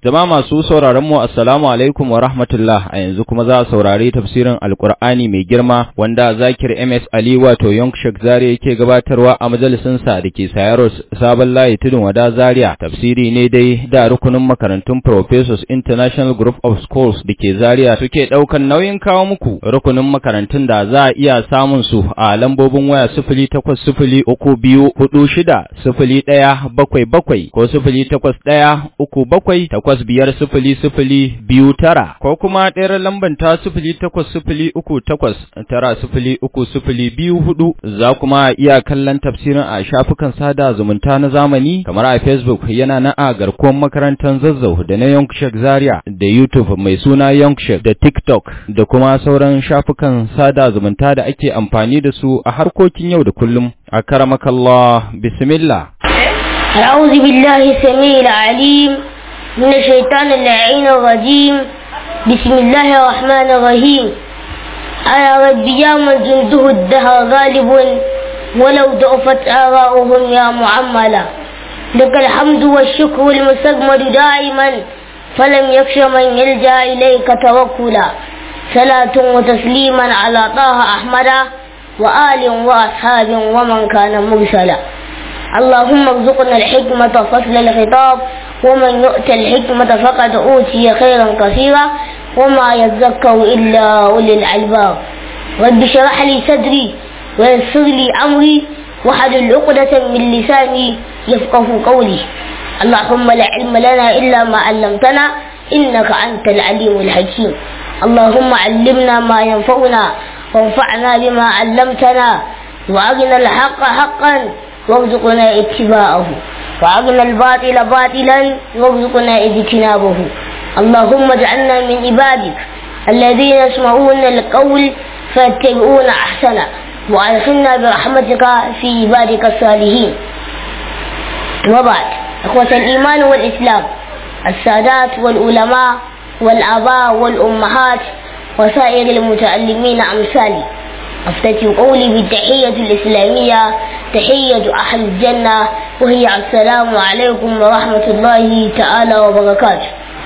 Jama'a masu sauraron mu assalamu alaikum wa rahmatullah. A yanzu kuma za a saurari tafsirin Alkur'ani mai girma wanda Zakir MS Ali wato Young Sheikh Zaria yake gabatarwa a majalisin sa dake Sayaro Sabon Layi Tudun Wada Zaria. Tafsiri ne dai da rukunin makarantun Professors International Group of Schools dake Zaria suke daukan nauyin kawo muku. Rukunin makarantun da za a iya samun su a lambobin waya 0803246017 ko 0813785029 ko kuma ɗayar lamban ta 0803890302 za kuma iya kallon tafsirin a shafukan sada zumunta na zamani kamar a Facebook yana na a garkuwar makarantar Zazzau da na Young Sheikh Zaria da YouTube mai suna Young Sheikh da TikTok da kuma sauran shafukan sada zumunta da ake amfani da su a harkokin yau da kullum. Akramakallah, bismillah. أعوذ بالله السميع العليم من الشيطان اللعين الرجيم. بسم الله الرحمن الرحيم. يا رب يا من جنده الدهر غالب ولو ضعفت آراؤهم يا معملا. لك الحمد والشكر المستجمد دائما فلم يخش من يلجأ إليك توكلا. صلاة وتسليما على طه أحمد وآل وأصحاب ومن كان مرسلا. اللهم ارزقنا الحكمة فصل الخطاب ومن يؤتى الحكمة فقد أوتي خيرا كثيرا وما يذكر إلا أولي الألباب. رب اشرح لي صدري ويسر لي أمري واحلل عقدة من لساني يفقه قولي. اللهم لا علم لنا إلا ما علمتنا إنك أنت العليم الحكيم. اللهم علمنا ما ينفعنا وانفعنا بما علمتنا وأرنا الحق حقا وارزقنا اتباعه وأرنا الباطل باطلا وارزقنا اجتنابه. اللهم اجعلنا من عبادك الذين يسمعون القول فيتبعون أحسنه وأدخلنا برحمتك في عبادك الصالحين. وبعد، إخوة الإيمان والإسلام، السادات والعلماء والآباء والأمهات وسائر المتعلمين أمثالي، أفتتح قولي بالتحية الإسلامية تحية أهل الجنة وهي السلام عليكم ورحمة الله تعالى وبركاته.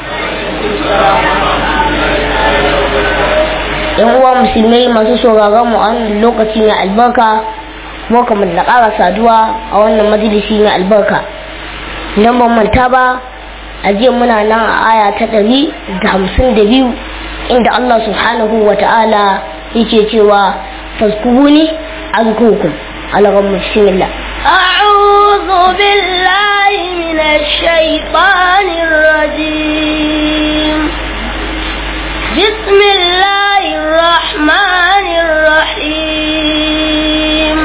‘Yan uwa musulmai masu sauraron mu a wannan lokaci mai albarka, mu kamar da ƙara saduwa a wannan majalisi mai albarka. Idan ban manta ba, a jiya muna nan a aya ta 152 inda Allah subhanahu wa ta'ala yake cewa fazkuruni azkurkum. Allahumma bismillah. A'udhu billahi minash shaitanir rajim. Bismillahir rahmanir rahim.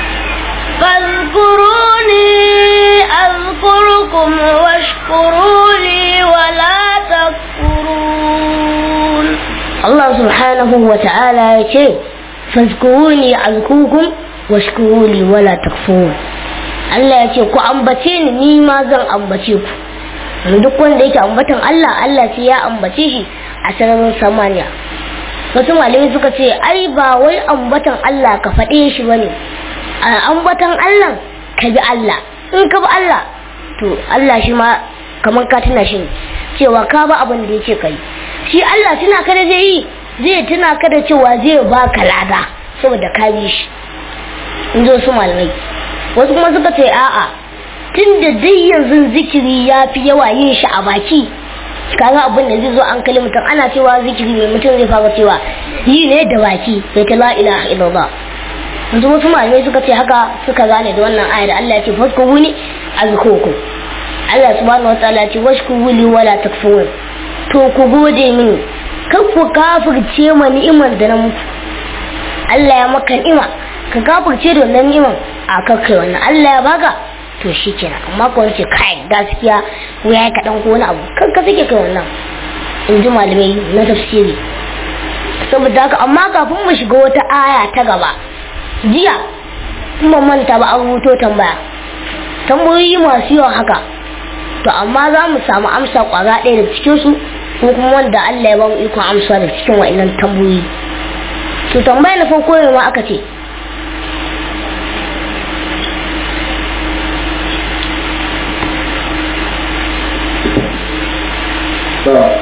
Fazkuruni azkurkum washkuruli wa la takfurun. Allah subhanahu wa ta'ala yace fazkuruni azkurkum washkuruli wala takfurun. Allah yace ku ambace ni ma zan ambace ku. Duk wanda yake ambatan Allah, Allah sai ya ambace shi a sararin samaniya. Wasu malamai suka ce ai ba wai ambatan Allah ka faɗe shi bane, ambatan Allah ka bi Allah. In ka bi Allah to Allah shi ma kaman ka tuna shi cewa ka ba abin da yake kai. Shi Allah tuna ka da zai tuna ka da cewa zai baka lada saboda ka bi shi. In zo su malamai. Wasu kuma suka ce a'a, tunda dai yanzu zikiri ya fi yawa yin shi a baki, kaga abin da zai zo an kalli mutum ana cewa zikiri mai mutum zai fara cewa yi ne da baki sai ta la ilaha illallah. Yanzu wasu malamai suka ce haka suka gane da wannan ayar da Allah ya ce fazkuruni azkurkum. Allah subhanahu wa ta'ala ya ce washkuruni wala takfurun. To ku gode mini, kar ku kafirce ma ni'imar da na muku. Allah ya maka ni'ima, ka kafirce da wannan ni'imar a kakkai wannan. Allah ya baka to shikenan, amma ko wace kai gaskiya ko yayi kadan ko wani abu kan ka sake kai wannan. In ji malamai na tafsiri. Saboda haka amma kafin mu shiga wata aya ta gaba, jiya kuma manta ba an rubuto tambayoyi masu yawa haka, to amma za mu samu amsa kwara ɗaya da cikin su ko kuma wanda Allah ya ba mu ikon amsa da cikin wa'annan tambayoyi. To tambaya na farko ne ma aka ce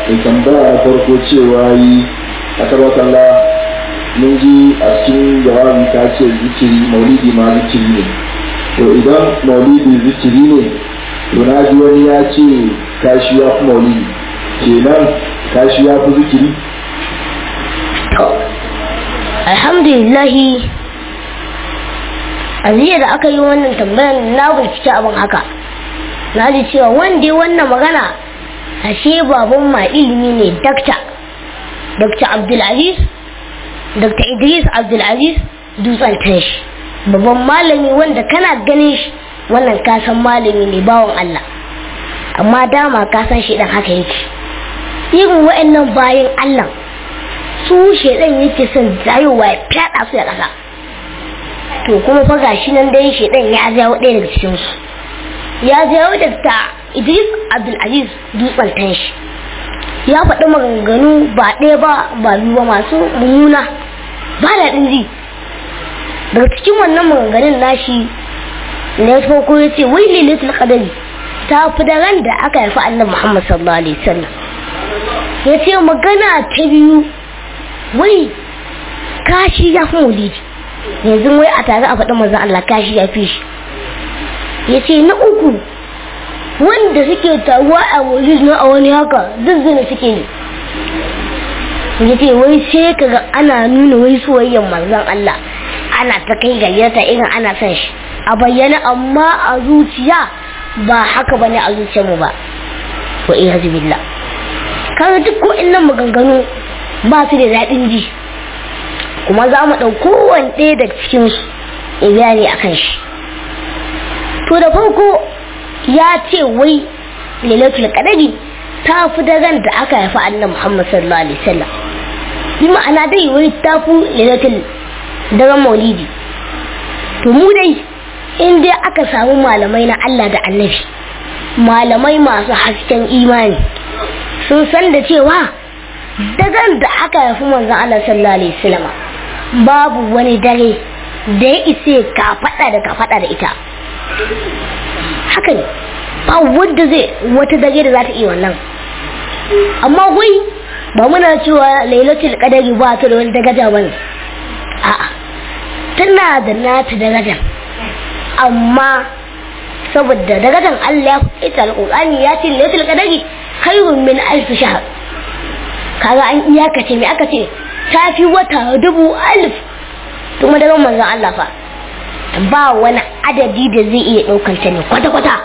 mai tambaya farko cewa yi a tabbatalla mun ji a cikin jawabi ta ce zikiri maulidi ma zikiri ne, to idan maulidi zikiri ne to na ji wani ya ce kashi ya fi maulidi, kenan kashi ya fi zikiri? Alhamdulillahi, a jiya da aka yi wannan tambayar na bincike abin haka, na ji cewa wanda ya wannan magana ashe baban ma ilimi ne. Dr. Abdulaziz, Dr. Idris Abdulaziz Dutsen Tanshi, babban malami wanda kana ganin shi wannan kasan malami ne, bawan Allah, amma dama kasan shi dan haka yake. Irin wa'annan bayan Allah su shedan yake son zayowa ya fada su da kasa, to kuma fa gashi nan dai shedan ya jawo ɗaya daga cikin su, ya jawo Dr. Idris Abdulaziz Dutsen Tanshi, ya faɗi maganganu ba ɗaya ba biyu ba masu mummuna ba da ɗinji. Daga cikin wannan maganganun nashi na farko ya ce wai lailatul qadri ta fi da ran da aka haifi annabi Muhammad sallallahu alaihi wasallam. Ya ce magana ta biyu wai kashi ya fi maulidi, yanzu wai a tare a faɗi manzon Allah kashi ya fi shi. Ya ce na uku wanda suke taruwa a maulid na a wani haka zuzzuna suke ne. Ya ce wai sai kaga ana nuna wai soyayyar manzon Allah, ana ta kai gayyata irin ana son shi a bayyana, amma a zuciya ba haka bane, a zuciyar mu ba. Wa iyazu billah, kaga duk ko innan maganganu ba su da daɗin ji, kuma za mu ɗauko kowane ɗaya daga cikin su in bayani akan shi. To da farko ya ce wai lailatul qadri ta fi daren da aka haifi annabi Muhammad sallallahu alaihi wasallam, bi ma'ana dai wai ta fi lailatul daren maulidi. To mu dai in dai aka samu malamai na Allah da annabi, malamai masu hasken imani, sun san da cewa daren da aka haifi manzon Allah sallallahu alaihi wasallam babu wani dare da ya ise ka faɗa da ita. Haka ne, ba wanda zai wata dare da za ta iya wannan. Amma wai ba muna cewa lailatul qadri ba ta da wani daraja bane, a'a tana da nata daraja, amma saboda darajar Allah ita alqur'ani ya ce lailatul qadri khairun min alf shahr. Kaga an iyakace me aka ce tafi wata 1000, kuma daren manzon Allah fa ba wani adadi da zai iya daukar ta ne kwata-kwata.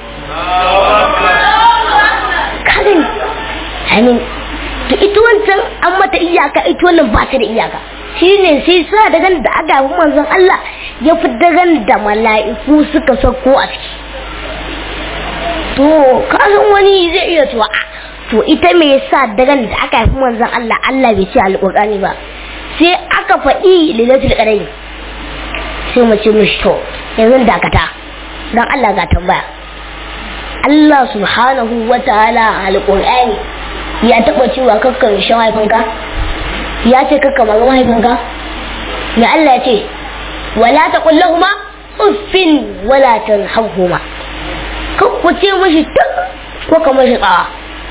Kaga amin, to ita wancan an mata iyaka, ita wannan ba ta da iyaka. Shine sai sa daga da aka yi manzon Allah ya fi dagan da mala'iku suka sauko a ciki. To kasan wani zai iya cewa to ita me yasa dagan da aka yi manzon Allah bai ce alƙur'ani ba, sai aka faɗi lailatul qadri, sai mu ce mishi to yanzu dakata dan Allah ga tambaya. Allah subhanahu wa ta'ala alƙur'ani ya taɓa cewa kakkan shan haifinka, ya ce kakka maga mahaifinka? Me Allah ya ce? Wala taqul lahumu uffin wala tanharhuma, kakku ce mishi tuk ko ka mishi tsawa.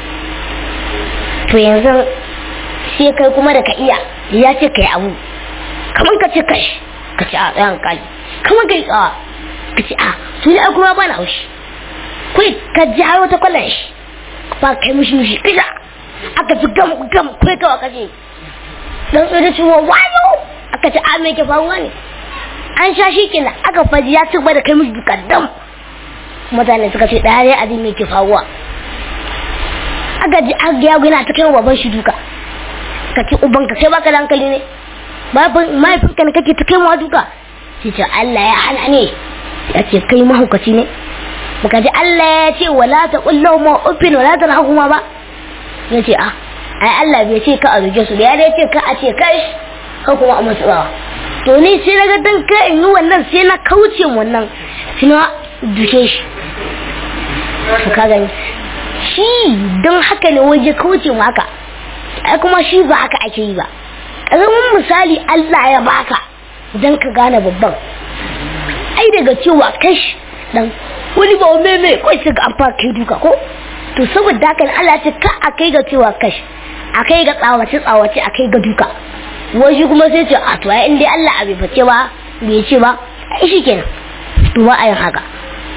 To yanzu sai kai kuma da ka iya, ya ce kai abu kaman ka ce kai ka ce a tsayan kai, kaman kai tsawa ka ce a to ne kuma ba na haushi, kai ka ji har wata kwallon shi ba kai mishi kisa aka ci gam kai kawai ka ce dan tsoro ciwo wayo, aka ce a me ke faruwa ne, an sha shi kenan aka faji ya ci da kai mishi duka dam. Mutane suka ce dare azin me ke faruwa, aka ji ya gina ta kai baban shi duka, ka ce uban ka kai baka da hankali ne, mahaifinka ne kake ta kai ma duka. Sai ce Allah ya hana ne, ya ce kai mahaukaci ne, baka ji Allah ya ce wala taqul lahum uffin wala tanharhuma ba. Ya ce ai Allah bai ce ka a zuge su, ya dai ce ka a ce kai ka kuma a matsawa. To ni sai na ga dan ka in yi wannan sai na kauce wannan, sai na duke shi. Ka gani shi don haka ne waje kauce mu haka, ai kuma shi ba haka ake yi ba. Ƙaramin misali Allah ya baka don ka gane babban, ai daga cewa kash dan wani ba mai kai sai ga an fara kai duka ko to saboda haka Allah ce ka akai ga cewa kash akai ga tsawace akai ga duka wai shi kuma sai ce a to ai indai Allah abai fice ba bai ce ba ai shikenan to ba a yin haka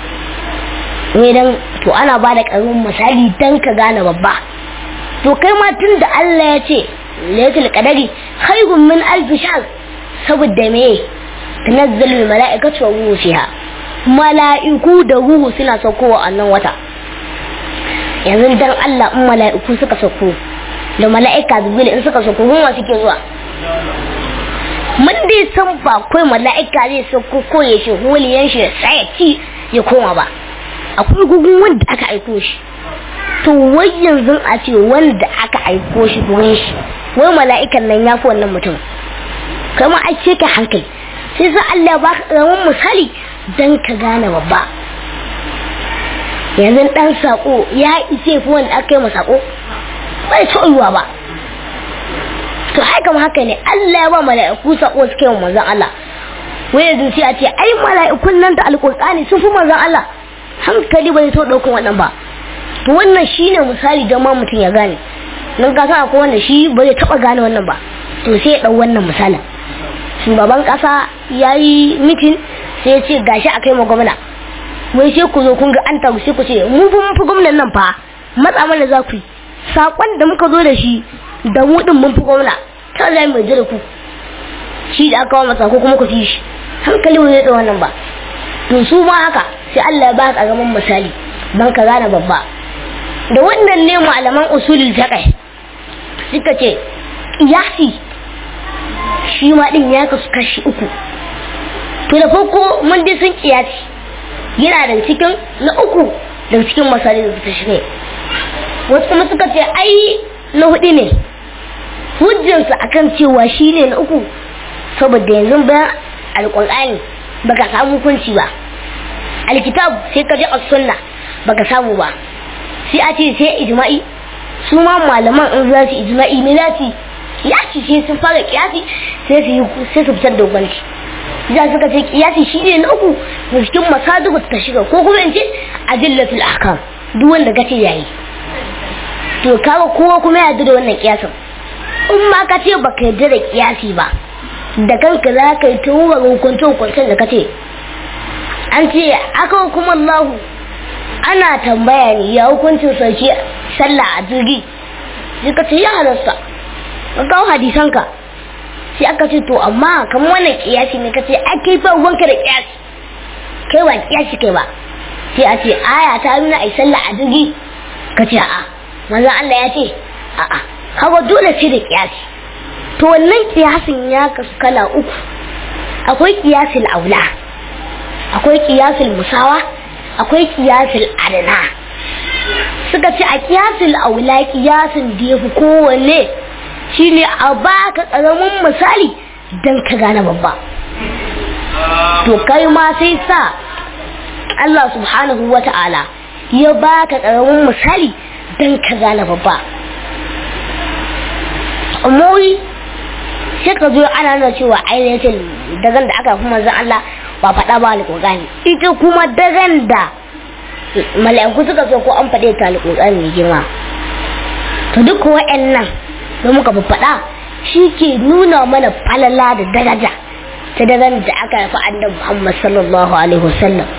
ne dan to ana ba da karamin misali dan ka gane babba to kai ma tun da Allah ya ce lailatul qadari khayrun min alf shahr saboda me tanazzalul mala'ikatu wa ruhu fiha mala'iku da ruhu suna saukowa a nan wata yanzu dan Allah in mala'iku suka sauko da mala'ika Jibril in suka sauko kuma suke zuwa mun dai san ba kai mala'ika zai sauko ko ya shi holiyan shi sai ci ya koma ba akwai gugun wanda aka aiko shi to wai yanzu a ce wanda aka aiko shi gurin shi wai mala'ikan nan ya fi wannan mutum kuma a ce ka hankali sai sa Allah ba ka karamin misali dan ka gane babba yanzu dan sako ya ice fi wanda aka yi masa sako bai tsoyuwa ba to haka ne Allah ya ba mala'iku sako suke yi manzon Allah wai yanzu sai a ce ai mala'ikun nan da alƙur'ani sun fi manzon Allah hankali bai so daukan wannan ba to wannan shine misali da ma mutum ya gane nan ka san akwai wanda shi ba zai taba gane wannan ba to sai ya dau wannan misalin shugaban kasa yayi mitin sai ya ce gashi akai ma gwamna wai sai ku zo kun ga an taru sai ku ce mun fi gwamnan nan fa matsa mana za ku yi sakon da muka zo da shi da mu din mun fi gwamna ta zai mai jira ku shi da aka wa masa ko kuma ku fi shi hankali ba zai dau wannan ba to su ma haka sai Allah ya ba ka gaban misali dan ka gane babba da wannan ne malaman usulul fiqh suka ce qiyasi shi ma din ya kasu kashi uku to da farko mun dai sun qiyasi yana da cikin na uku daga cikin masalin da shi ne wasu kuma suka ce ai na hudu ne hujjansu akan cewa shi ne na uku saboda yanzu bayan alqur'ani baka samu hukunci ba alkitab sai ka je as-sunna baka samu ba sai a ce sai ijma'i su ma malaman in za su ijma'i ne za su kiyasi sai sun fara kiyasi sai su fitar da hukunci za su ka ce kiyasi shi ne na uku da cikin masadiru ta shiga ko kuma in ce adillatul ahkam duk wanda kace yayi to kaga kowa kuma ya da wannan kiyasin in ma ka ce baka yarda da kiyasi ba da kanka za ka yi tuwa hukuncin da kace an ce aka kuma Allah ana tambaya ne ya hukuncin sauki sallah a jirgi sai ka ce ya halasta ka kawo hadisanka sai aka ce to amma kamar wannan kiyasi ne kace ai kai fa wanka da kiyasi kai ba kiyasi kai ba sai a ce aya ta nuna ai sallah a jirgi kace a'a manzon Allah ya ce a'a kaga dole sai da kiyasi to wannan kiyasin ya kasu kala uku akwai kiyasul aula akwai kiyasul musawa akwai kiyasul adna suka ce a kiyasul aula kiyasin da yafi kowanne shine a baka karamin misali dan ka gane babba to kai ma sai sa Allah subhanahu wata'ala ya baka karamin misali dan ka gane babba amma sai ka zo ana nuna cewa ainihin dagan da aka kuma manzon Allah ba faɗa ba alƙur'ani ita kuma dagan da mala'iku suka so ko an faɗe ta alƙur'ani mai girma to duk wa'annan da muka faɗa shi ke nuna mana falala da daraja ta dagan da aka haifa annabi Muhammad sallallahu alaihi wasallam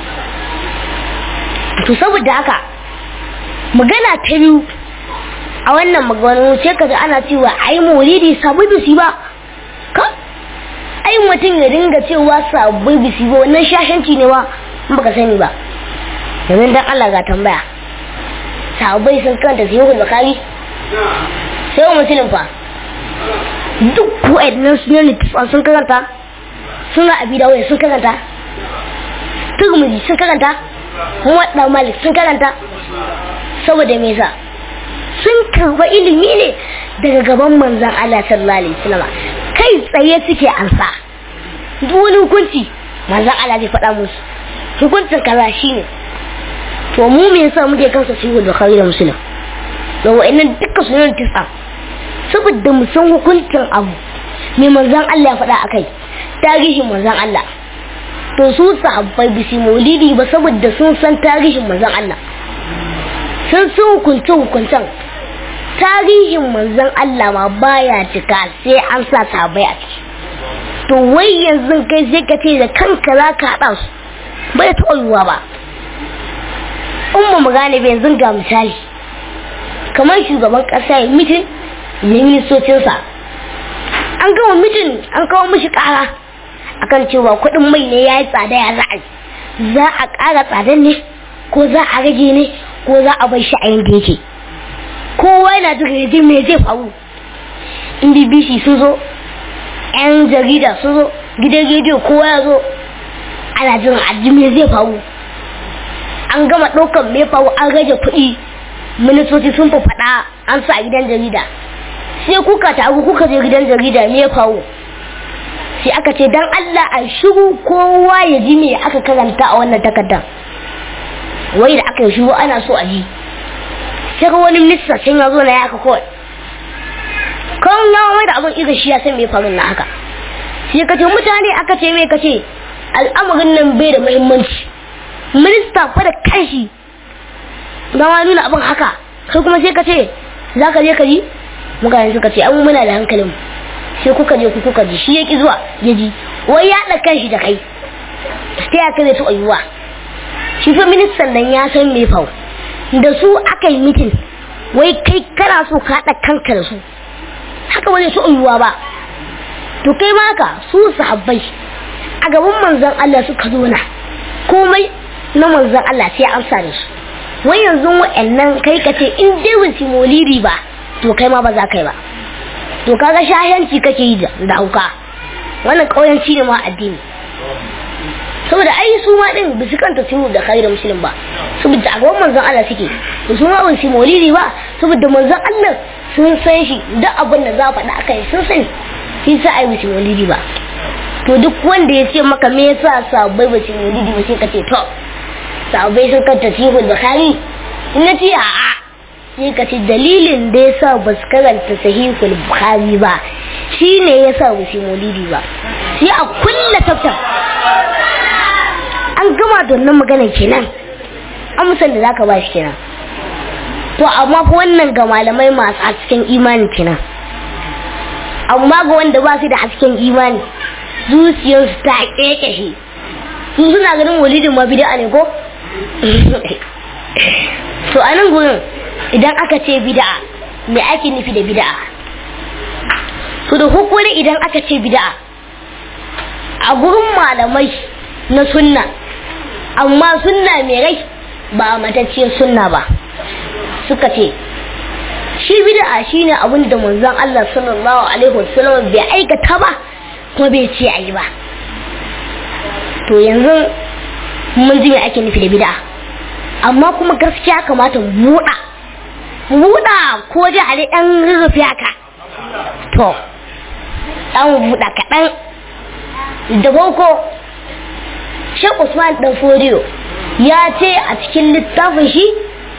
to saboda haka magana ta biyu a wannan magana sai ka ji ana cewa ai maulidi sabu bisi ba ka ai mutum ya dinga cewa sabu bisi ba wannan shashanci ne ba in baka sani ba yanzu dan Allah ga tambaya sahabbai sun kanta sahihul bukhari sai muslim fa duk wa'annan sunan sun karanta suna abi dawud sun karanta turmiji sun karanta muwadda malik sun karanta saboda me yasa sun karba ilimi ne daga gaban manzon Allah sallallahu alaihi wasallam kai tsaye suke ansa duk wani hukunci manzon Allah zai faɗa musu hukuncin kaza shine to mu me yasa muke kansa sahihul bukhari da muslim to wa'annan dukkan sunan tisa saboda mu san hukuncin abu me manzon Allah ya faɗa akai tarihin manzon Allah to su sahabbai bisi maulidi ba saboda sun san tarihin manzon Allah sun hukuncen tarihin manzon Allah ma baya cika sai an sa sahabbai a ciki. To wai yanzu kai sai ka ce da kanka za ka haɗa su bai taɓa yiwuwa ba. Mu gane bai yanzu ga misali kamar shugaban ƙasa ya mitin da ministocinsa, an gama mitin an kawo mishi ƙara akan cewa kuɗin mai ne ya yi tsada, ya za a ƙara tsadan ne ko za a rage ne ko za a bar shi a yanda yake. Kowa yana da rejin me zai faru. In BBC sun zo, 'yan jarida sun zo, gidan rediyo kowa ya zo, ana jin aji me zai faru. An gama ɗaukar me faru, an rage kuɗi, ministoci sun faɗa an sa a gidan jarida. Sai kuka taru kuka je gidan jarida me faru. Sai aka ce dan Allah a shiru kowa ya ji me aka karanta a wannan takardar. Wai da aka yi shiru ana so a ji. Sai wani minista sun ya zo na yaka kawai kan ya mai da abin irin shi ya san me farin na haka. Sai ka ce mutane aka ce me kace al'amarin nan bai da muhimmanci, minista fa da kanshi ga nuna abin haka, kai kuma sai ka ce za ka je ka ji. Mutane suka ce an muna da hankalin, sai kuka ji shi ya ki zuwa ya ji wai ya da kanshi da kai sai aka zai to ayuwa. Shi fa ministan nan ya san me faru da su aka yi mitin, wai kai kana so ka haɗa kanka da su, haka ba zai so yiwuwa ba. To kai ma haka su sahabbai a gaban manzon Allah suka zo na komai na manzon Allah sai an sa da su. Wai yanzu wa'annan kai ka ce in dai wasi moliri ba to kai ma ba za ka yi ba, to kaga shahanci kake yi da hauka, wannan kauyanci ne ma addini. Saboda ai su ma din bisu kanta su da khairu muslim ba, saboda a gaban manzon Allah suke, su ma ban su maulidi ba saboda manzon Allah sun san shi duk abin da za a faɗa akai sun sani, shi sa ai bisu maulidi ba. To duk wanda ya ce maka me yasa sahabbai ba su maulidi ba sai ka ce to sahabbai sun kanta sahihul bukhari, in na ce a'a sai ka ce dalilin da yasa ba su karanta sahihul bukhari ba shine yasa ba su maulidi ba, sai a kulla tafsir. An gama da wannan magana kenan, amsar da zaka ba shi kenan. To amma fa wannan ga malamai masu hasken imani kenan, amma ga wanda ba su da hasken imani zuciyarsu ta kekeshe, su suna ganin walidin ma bid'a ne ko. To a nan gurin idan aka ce bid'a me ake nufi da bid'a? To da hukuri idan aka ce bid'a a gurin malamai na sunna, amma sunna mai rai ba matacciyar sunna ba, suka ce shi bid'a shine abin da manzon Allah sallallahu alaihi wasallam bai aikata ba kuma bai ce ayi ba. To yanzu mun ji me ake nufi da bid'a, amma kuma gaskiya kamata mu buɗa ko da a ɗan rurrufe haka. To ɗan buɗa kaɗan da boko. Sheikh Usman Dan Fodiyo ya ce a cikin littafin shi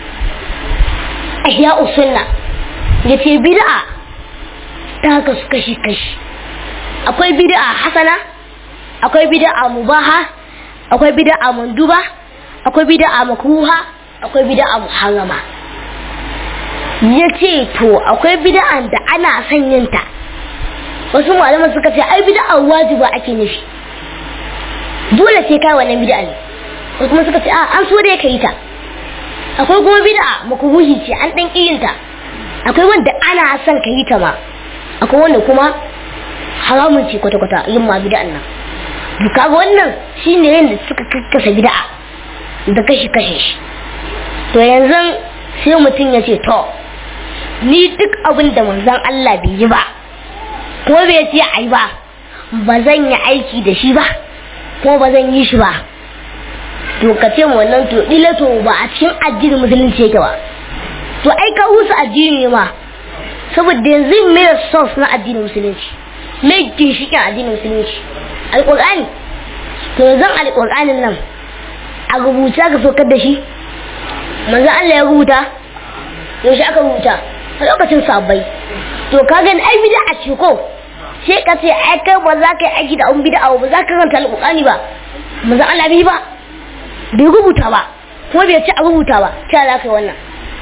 Ihya'us Sunna, ya ce bid'a ta kasu kashi, akwai bid'a hasana, akwai bid'a mubaha, akwai bid'a manduba, akwai bid'a makruha, akwai bid'a muharrama. Ya ce to akwai bid'a da ana son yin ta, wasu malaman suka ce ai bid'a wajiba ake nufi, dole sai kai wannan bid'a ne. Wasu kuma suka ce an so dai kai ta. Akwai kuma bid'a makruhi ce, an dan kiyin ta. Akwai wanda ana son kai ta ma, akwai wanda kuma haramun ce kwata yin ma bid'an nan. To kaga wannan shine yanda suka kakkasa bid'a da kashi shi. To yanzu sai mutum ya ce to ni duk abin da manzon Allah bai yi ba ko bai ce ai ba zan yi aiki da shi ba ko ba zan yi shi ba. To ka ce wannan to to ba a cikin addinin musulunci yake ba, to ai ka husa addini ma, saboda yanzu me source na addinin musulunci, me ginshiƙin addinin musulunci alƙur'ani. To yanzu alƙur'anin nan a rubuta ka sokar da shi, manzo Allah ya rubuta, yaushe aka rubuta? A lokacin sahabbai. To ka gani ai bid'a ce ko, sai ka ce ai kai ba za ka yi aiki da abun bid'a ba, za ka karanta alƙur'ani ba, manzo Allah bai ba, bai rubuta ba, kuma bai ci a rubuta ba, sai za ka yi wannan.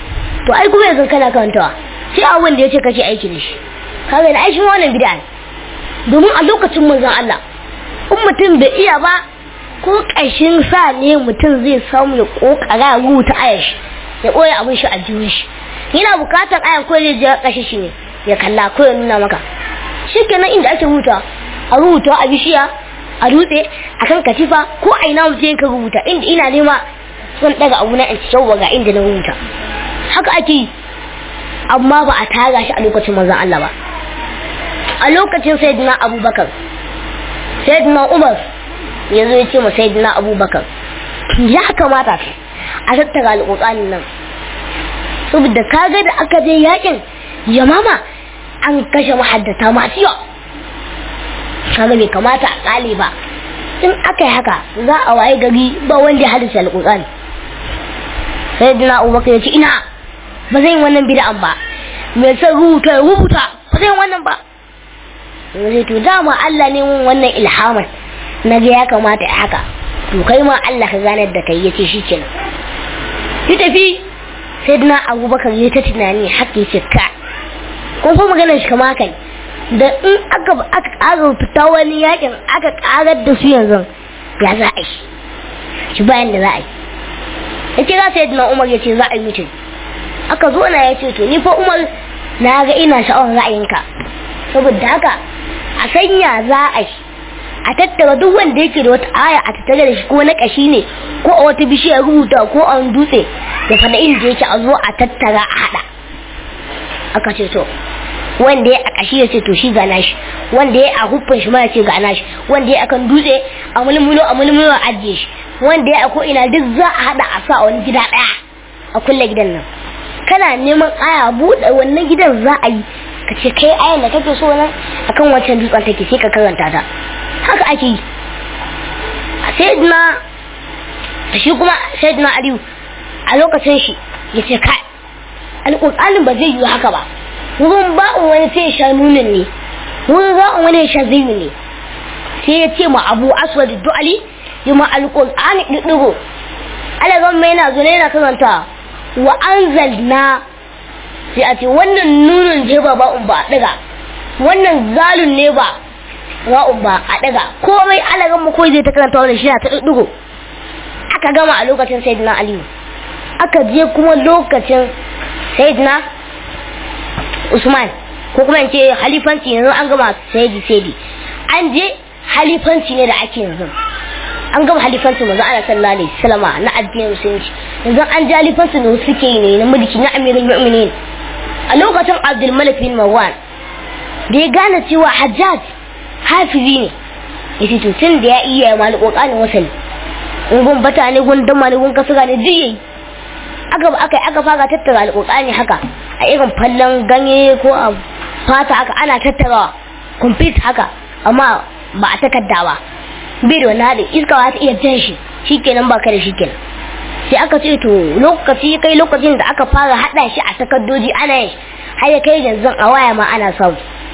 to ai kuma yanzu kana karantawa sai a wanda ya ce kake aiki da shi kaga da aikin wannan bid'a ne domin a lokacin manzon Allah in mutum bai iya ba ko kashin sa ne mutum zai samu ya kokara rubuta ayar shi ya koyi abin shi a jikin shi yana bukatar ayar ko zai je kashi shi ne ya kalla ko ya nuna maka shikenan inda ake rubuta a bishiya a dutse akan katifa ko a ina mutum ka rubuta inda ina nema sun daga abu na in shawwa ga inda na rubuta haka ake amma ba a taga shi a lokacin manzon Allah ba a lokacin sayyidina Abubakar sayyidina Umar yazo ya ce ma sayyidina Abubakar ya kamata a tattara alƙur'anin nan saboda kaga da aka je yakin Yamama an kashe mahaddata masu yawa kaga bai kamata a kale ba in aka yi haka za a waye gari ba wanda ya haddace alƙur'ani sayyidina Abubakar ya ce ina ba zan yi wannan bid'an ba me sai rubuta ba zan yi wannan ba sai to dama Allah ne mun wannan ilhaman naga ya kamata a haka to kai ma Allah ka ganar da kai yace shikenan ki tafi sayyidina Abubakar ya ta tunani hakki ce ka ko fa magana shi kama kai da in aka fita wani yakin aka karar da su yanzu ya za a yi shi bayan da za a yi yace ga sayyidina Umar yace za a yi mutum aka zo na yace to ni fa Umar na ga ina sha'awar ra'ayinka saboda haka a sanya za a yi a tattara duk wanda yake da wata aya a tattare da shi ko na kashi ne ko a wata bishiyar rubuta ko a dutse da fada inda yake a zo a tattara a hada aka ce to wanda ya a kashi ya ce to shi ga nashi wanda ya a huffin shi ma ya ce ga nashi wanda ya akan dutse a mulmulo a ajiye shi wanda ya a ko ina duk za a hada a sa a wani gida daya a kulle gidan nan kana neman aya buɗe wannan gidan za a yi ka ce kai ayan da kake so nan akan wancan dutsen take sai ka karanta ta haka ake yi sayyidina shi kuma sayyidina Aliyu a lokacin shi ya ce kai alƙur'anin ba zai yi haka ba wurin ba'un wani sai sha nunin ne wurin za'un wani sha zai ne sai ya ce ma Abu Aswad Du'ali yi ma alƙur'ani ɗiɗɗigo alagan mai yana zo ne yana karanta wa anzalna sai a ce wannan nunin je ba ba'un ba a ɗaga wannan zalun ne ba ra'un ba a ɗaga komai alagan mu kawai zai ta karanta wannan shi na ta ɗiɗɗigo aka gama a lokacin sayyidina Aliyu aka je kuma lokacin sayyidina Usman ko kuma in ce halifanci yanzu an gama sayyidi an je halifanci ne da ake yanzu an gama halifanci manzo Allah sallallahu alaihi wasallam na addinin musulunci yanzu an je halifanci ne suke ne na mulki na amirul mu'minin a lokacin Abdul Malik bin Marwan da ya gane cewa Hajjaj hafizi ne yace to tun da ya iya mal kokarin wasali in gun bata ne gun dama ne gun kasura ne diye aka fara tattara alƙur'ani haka a irin fallon ganye ko a fata haka ana tattarawa complete haka amma ba a takarda ba bai da wani haɗin iska ba ta iya jan shi shikenan ba ka da shikenan sai aka ce to lokaci kai lokacin da aka fara haɗa shi a takardoji ana yin har ya kai yanzu a waya ma ana samu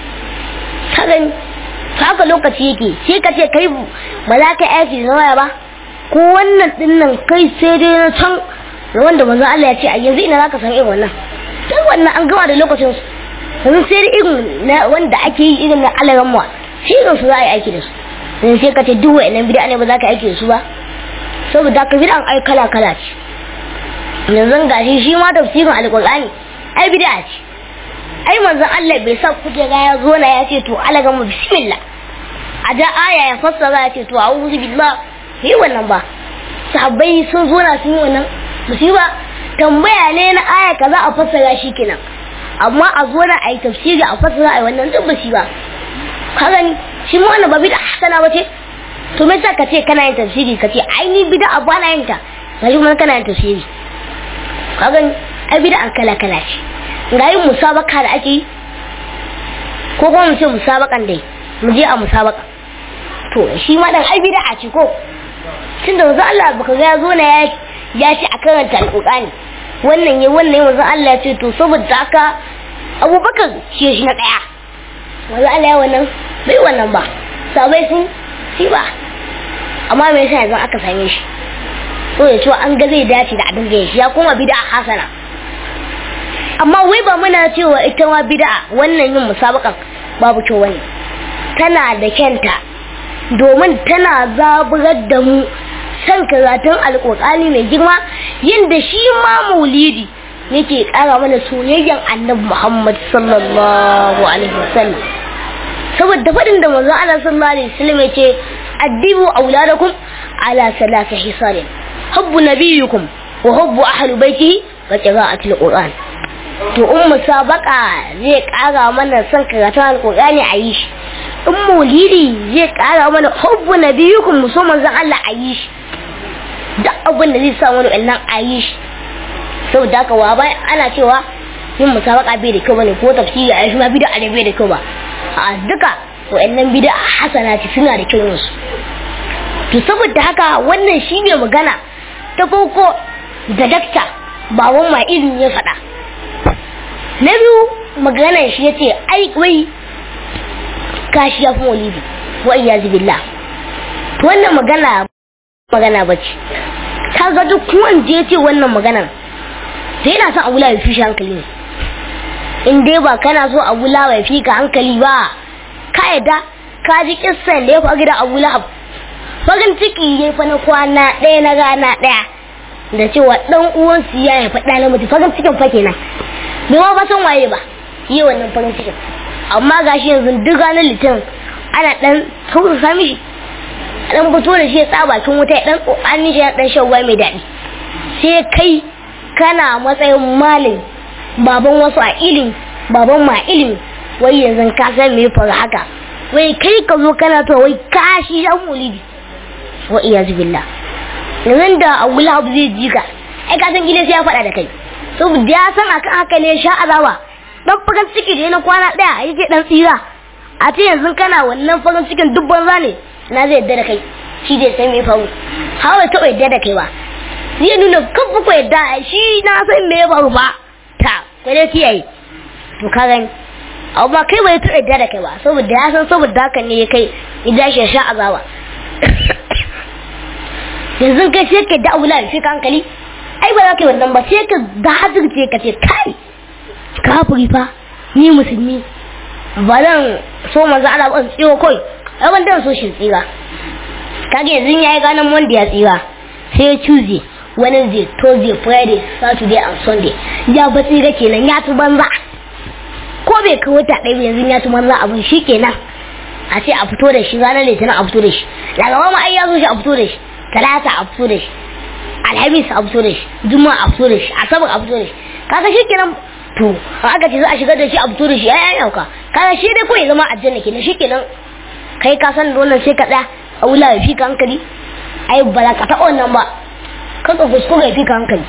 kaga haka lokaci yake sai ka ce kai ba za ka aiki da waya ba ko wannan dinnan kai sai dai na can wanda manzo Allah ya ce a yanzu ina zaka san irin wannan sai wannan an gama da lokacin su yanzu sai irin na wanda ake yi irin na alaran mu sai irin su za a yi aiki da su yanzu sai ka ce duk wa'annan bid'a ne ba za ka aiki da su ba saboda ka bid'an ai kala kala ce yanzu gashi shi ma tafsirin alqur'ani ai bid'a ce ai manzo Allah bai sa kujera ya zo na ya ce to alaran mu bismillah a da aya ya fassara ya ce to a'udhu billah yi wannan ba sahabbai sun zo na sun yi wannan musiba tambaya ne na aya kaza a fassara shi kenan amma a zo na ayi tafsiri a fassara ai wannan duk musiba ka gani shi ma wannan ba bid'a hasana bace to me yasa ka ce kana yin tafsiri ka ce ai ni bid'a ba na yin ta sai kuma kana yin tafsiri ka gani ai bid'a kala kala ce ga yin musabaka da ake yi ko kuma mu ce musabakan dai mu je a musabaka to shi ma dan ai bid'a ce ko tunda wanzu Allah baka ga zo na ya ci a karanta alƙur'ani wannan wanzu Allah ya ce to saboda haka Abubakar shi na daya wanzu Allah ya wannan bai wannan ba sabai sun shi ba amma me yasa yanzu aka same shi so ya ce an ga zai dace da abin da ya kuma bid'a hasana amma wai ba muna cewa ita ma bid'a wannan yin musabakan babu kyau wani, tana da kyanta domin tana zaburar da mu san karatun alƙur'ani mai girma, yadda shi ma maulidi yake ƙara mana soyayyen annabi Muhammad sallallahu alaihi wasallam. Saboda faɗin da manzon Allah sallallahu alaihi wasallam yace addibu auladakum ala salati hisalin, hubbu nabiyyikum wa hubbu ahli baitihi wa qira'atul qur'an. To musabaka zai ƙara mana san karatun alƙur'ani a yi shi, in maulidi zai ƙara mana hubbu nabiyyikum musamman zan Allah a yi shi, duk abin da zai sa wani wannan a yi shi. Saboda haka wa bai ana cewa yin musabaka bai da kyau bane, ko tafsiri a yi ma bid'a da bai da kyau ba, a duka wa'annan bid'a hasana ce, suna da kyau su. To saboda haka wannan shine magana ta farko da dakta baban ma ilimi ya faɗa. Na biyu maganar shi yace ai wai kashi ya fi maulidi wa iyyazu billah. Wannan magana bace, kaga duk wanda yace wannan maganar sai yana son Abu Lahab ya fi shi hankali ne. In dai ba kana so Abu Lahab ya fi ka hankali ba, ka yadda ka ji kissan da ya faru da Abu Lahab. Farin ciki ya fa na kwana ɗaya na rana ɗaya da cewa ɗan uwansu ya haifa ɗa namiji, farin cikin fa kenan. Bai ma ba san waye ba yi wannan farin cikin, amma gashi yanzu duk ranar Litinin ana ɗan tausasa mishi, ɗan fito da shi ya tsaba bakin wuta, ya ɗan ƙoƙarin shi ya ɗan shan ruwa mai daɗi. Sai kai kana matsayin malin baban wasu a ilimi, baban ma ilimi, wai yanzu ka san me faru haka, wai kai ka zo kana to wai kashi dan maulidi wa iyyazu billah. Yanzu da Abu Lahab zai ji ka, ai ka san gile sai ya faɗa da kai, saboda ya san akan haka ne sha azaba. Dan farin ciki da na kwana ɗaya yake dan tsira, a ce yanzu kana wannan farin cikin duk banza ne, na zai yadda da kai, shi dai sai me faru, hawa ta yadda da kai ba, zai nuna kafa ko yadda shi na san me ya faru ba, ta kwale kiyaye. To ka gani amma kai bai ta yadda da kai ba, saboda ya san saboda haka ne ya kai idan shi sha azaba. Yanzu kai sai ka da Abu Lahab sai ka hankali, ai ba za ka yi wannan ba, sai ka da hazirce ka ce kai kafiri fa ni musulmi ba zan so manzo Allah ba tsiro kai, ai ban dan so shi tsira. Kage yanzu yayi ganin wanda ya tsira sai ya choose Wednesday, Thursday, Friday, Saturday and Sunday, ya ba tsira kenan, ya tu banza ko bai kawo ta ɗaya yanzu ya tu banza abun shi kenan. A ce a fito da shi ranar Litinin, a fito da shi daga ma ai ya zo shi, a fito da shi Talata, a fito da shi Alhamis, a fito da shi Juma'a, a fito da shi Asabar, a fito da shi. Kaga shi kenan. To aka ce za a shigar da shi a fito da shi ya yauka, kaga shi dai ko ya zama aljanna kenan, shi kenan. Kai ka san wannan sai ka tsaya a wula ya fi ka hankali, ai ba za ka taɓa wannan ba, kaka kuskure ya fi ka hankali.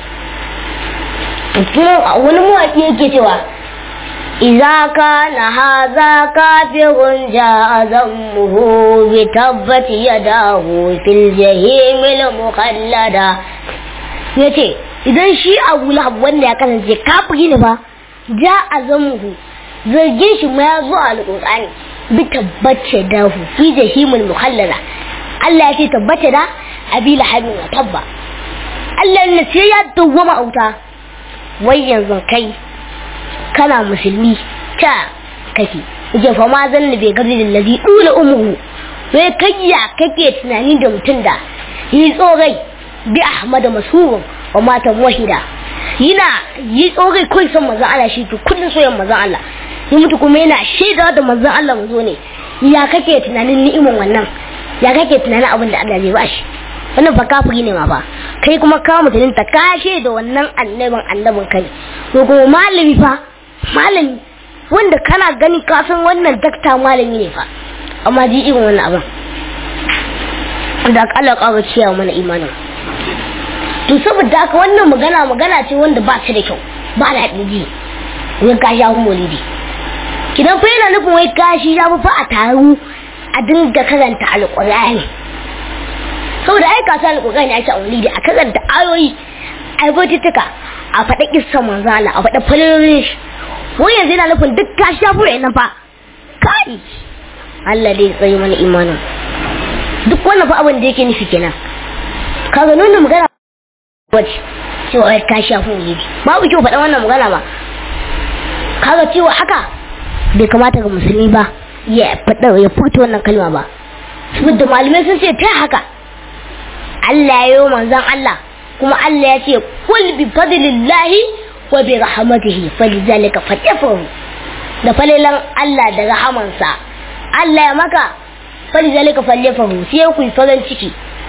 Kuma wani mawaƙi yake cewa idza kana hadha kafirun ja'a zammuhu bi tabbati yadahu fil jahimil mukhallada. Yace idan shi Abu Lahab wanda ya kasance kafiri ne ba, ja'a zammuhu zargin shi ma ya zo a alƙur'ani bi tabbati yadahu fi jahimil mukhallada. Allah ya ce tabbata da Abi Lahab wa tabba, Allah ne sai ya dawwama auta. Wai yanzu kai kana musulmi ta kake yake fa ma zanni bai gabi da lazi dole umuhu, wai kayya kake tunani da mutum da yi tsorai bi Ahmad masuhun wa mata wahida, yana yi tsorai kai son manzon Allah, shi to kullun soyayyen manzon Allah ya mutu kuma yana shaida da manzon Allah manzo ne. Ya kake tunanin ni'imin wannan, ya kake tunanin abin da Allah zai bashi? Wannan fa kafiri ne ma ba, kai kuma ka mutun ta kashe da wannan annabin kai, ko kuma malami fa, malami wanda kana gani ka san wannan dakta malami ne fa, amma ji irin wannan abin da Allah ka ciya mana imanin. To saboda haka wannan magana ce wanda ba ta da kyau, ba da hadiji. Wai ka sha maulidi kidan fa yana nufin wai kashi ya fa a taru a dinga karanta alqur'ani, saboda ai ka san alqur'ani ake a maulidi, a karanta ayoyi, ai bautuka, a faɗa kissan manzo Allah, a faɗa falolin shi. Wai yanzu yana nufin duk ka shafu nan fa kai Allah dai tsaye mana imanin. Duk wannan fa abin da yake nufi kenan. Kaga nuna magana wace cewa ai ka shafu maulidi, babu kyau faɗa wannan magana ba. kaga cewa haka bai kamata ga musulmi ba ya furta wannan kalma ba, saboda malamai sun ce ta haka Allah ya yi manzon Allah, kuma Allah ya ce kul bi fadlillahi wa bi rahmatihi falizalika fatafahu, da falilan Allah da rahamansa Allah ya maka falizalika fatafahu sai ku yi farin ciki.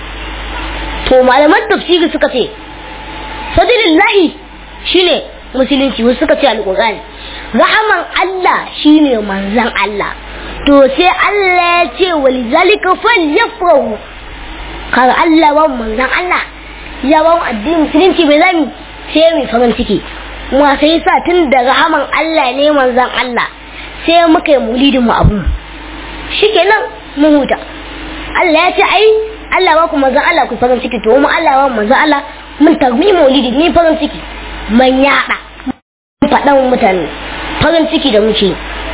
To malaman tafsiri suka ce fadlillahi shine musulunci, wasu suka ce alqur'ani, rahaman Allah shine manzon Allah. To sai Allah ya ce walizalika fatafahu, kaga Allah ba manzon Allah ya ba addinin musulunci bai zami sai mu farin ciki. Mu sai sa tun da rahaman Allah ne manzon Allah sai muka yi maulidin mu abu shikenan mun huta. Allah ya ce ai Allah ba ku manzon Allah ku farin ciki, to mu Allah ba manzon Allah mun tarbi maulidi ni farin ciki man yada fadan mutane farin ciki da muke.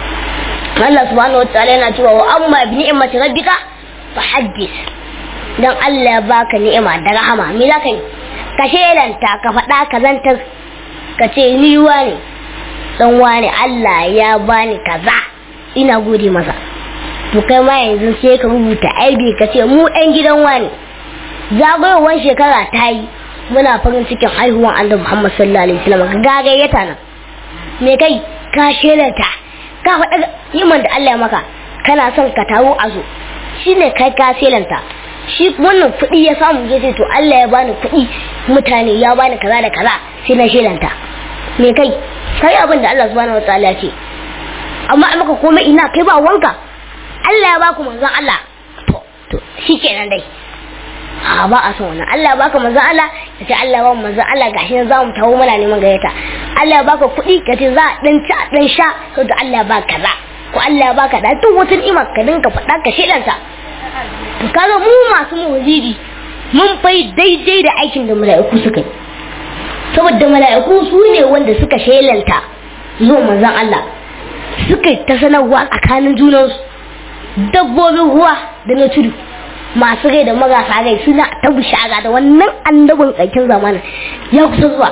Allah subhanahu wataala yana cewa wa amma bi ni'mati rabbika fahaddith, dan Allah ya baka ni'ima da rahama me zaka yi? Ka shelanta ka faɗa ka zantar ka ce ni wani dan wani Allah ya bani kaza ina gode masa. To kai ma yanzu sai ka rubuta aibi ka ce mu ɗan gidan wani, zagayowar shekara ta yi muna farin cikin haihuwan Annabi Muhammad sallallahu alaihi wasallam, gagayyata nan me kai ka shelanta ka faɗa yiman da Allah ya maka, kana son ka taro a zo shine kai ka shelanta. Shi wannan kuɗi ya samu ya ce to Allah ya bani kuɗi, mutane ya bani kaza da kaza sai na shelanta. Me kai abin da Allah subhanahu wataala ya ce, amma a maka komai ina kai ba wanka. Allah ya baku manzon Allah to shikenan dai a ba a son wannan. Allah ya baka manzon Allah ya ce Allah ya ba manzon Allah gashi nan zamu tawo muna neman gayyata. Allah ya baka kuɗi ka ce za a dan ci a dan sha to da Allah ya baka kaza ko Allah ya baka da duk wata ni'ima ka dinka faɗa ka shelanta. To kaga mu masu maulidi mun fai daidai da aikin da mala'iku suka yi, saboda mala'iku su ne wanda suka shelanta zuwa manzon Allah, suka ta sanarwa tsakanin junansu, dabbobin ruwa da na tudu masu rai da marasa rai suna ta bishara da wannan annabin ƙarshen zamanin ya kusa zuwa.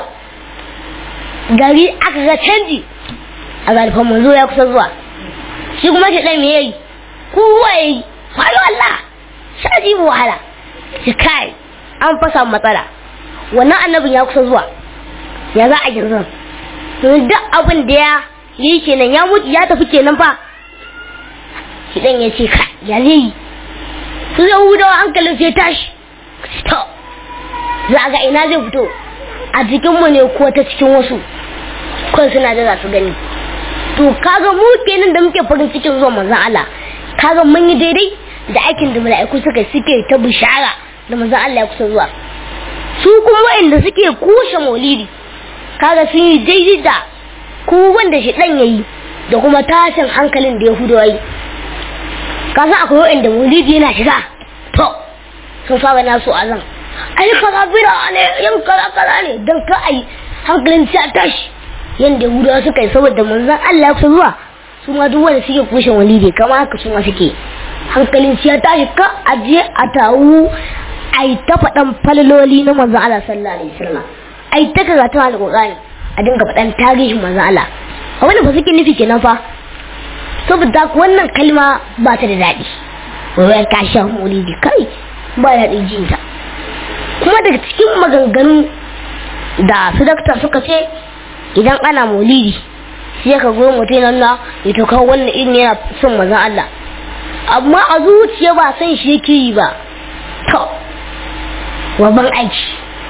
Gari aka ga canji a zarfan manzo ya kusa zuwa. Shi kuma shi ɗan me yayi? Kowa yayi faru Allah shaji mu wahala shi kai an fasa matsala, wannan annabin ya kusa zuwa ya za a girza. To duk abin da ya yi kenan ya mutu ya tafi kenan fa. Shi dan ya ce ka ya zai su zai huda hankalin sai tashi to za ga ina zai fito a cikin mu ne ko ta cikin wasu ko suna da za su gani. To kaga mu kenan da muke farin cikin zuwa manzon Allah, kaga mun yi daidai da aikin da mala'iku suke ta bishara da manzon Allah ya kusa zuwa. Su kuma wanda suke kushe maulidi kaga sun yi daidai da ku wanda shi dan yayi da kuma tashin hankalin da Yahudawa yi. Kaza akwai wanda maulidi yana shiga to sun fara nasu azan ai kaza bira ne yan kaza ne dan ka ai hankalin ta tashi yanda Yahudawa suka yi saboda manzon Allah ya kusa zuwa. Su ma duk wanda suke kushe maulidi kama haka su ma suke hankalin ya tashi ka aje a tawu ai ta faɗan falaloli na manzon Allah sallallahu alaihi wasallam, ai ta karatu alqur'ani a dinga faɗan tarihin manzon Allah. A wannan fa suke nufi kenan fa, saboda wannan kalma ba ta da daɗi. Wai ka sha maulidi kai ba daɗi jinta. Kuma daga cikin maganganun da su dakta suka ce idan ana maulidi sai ka goyi mutum nan na ya to kawo wannan irin yana son manzon Allah, amma a zuciya ba san shi yake yi ba. To waban aiki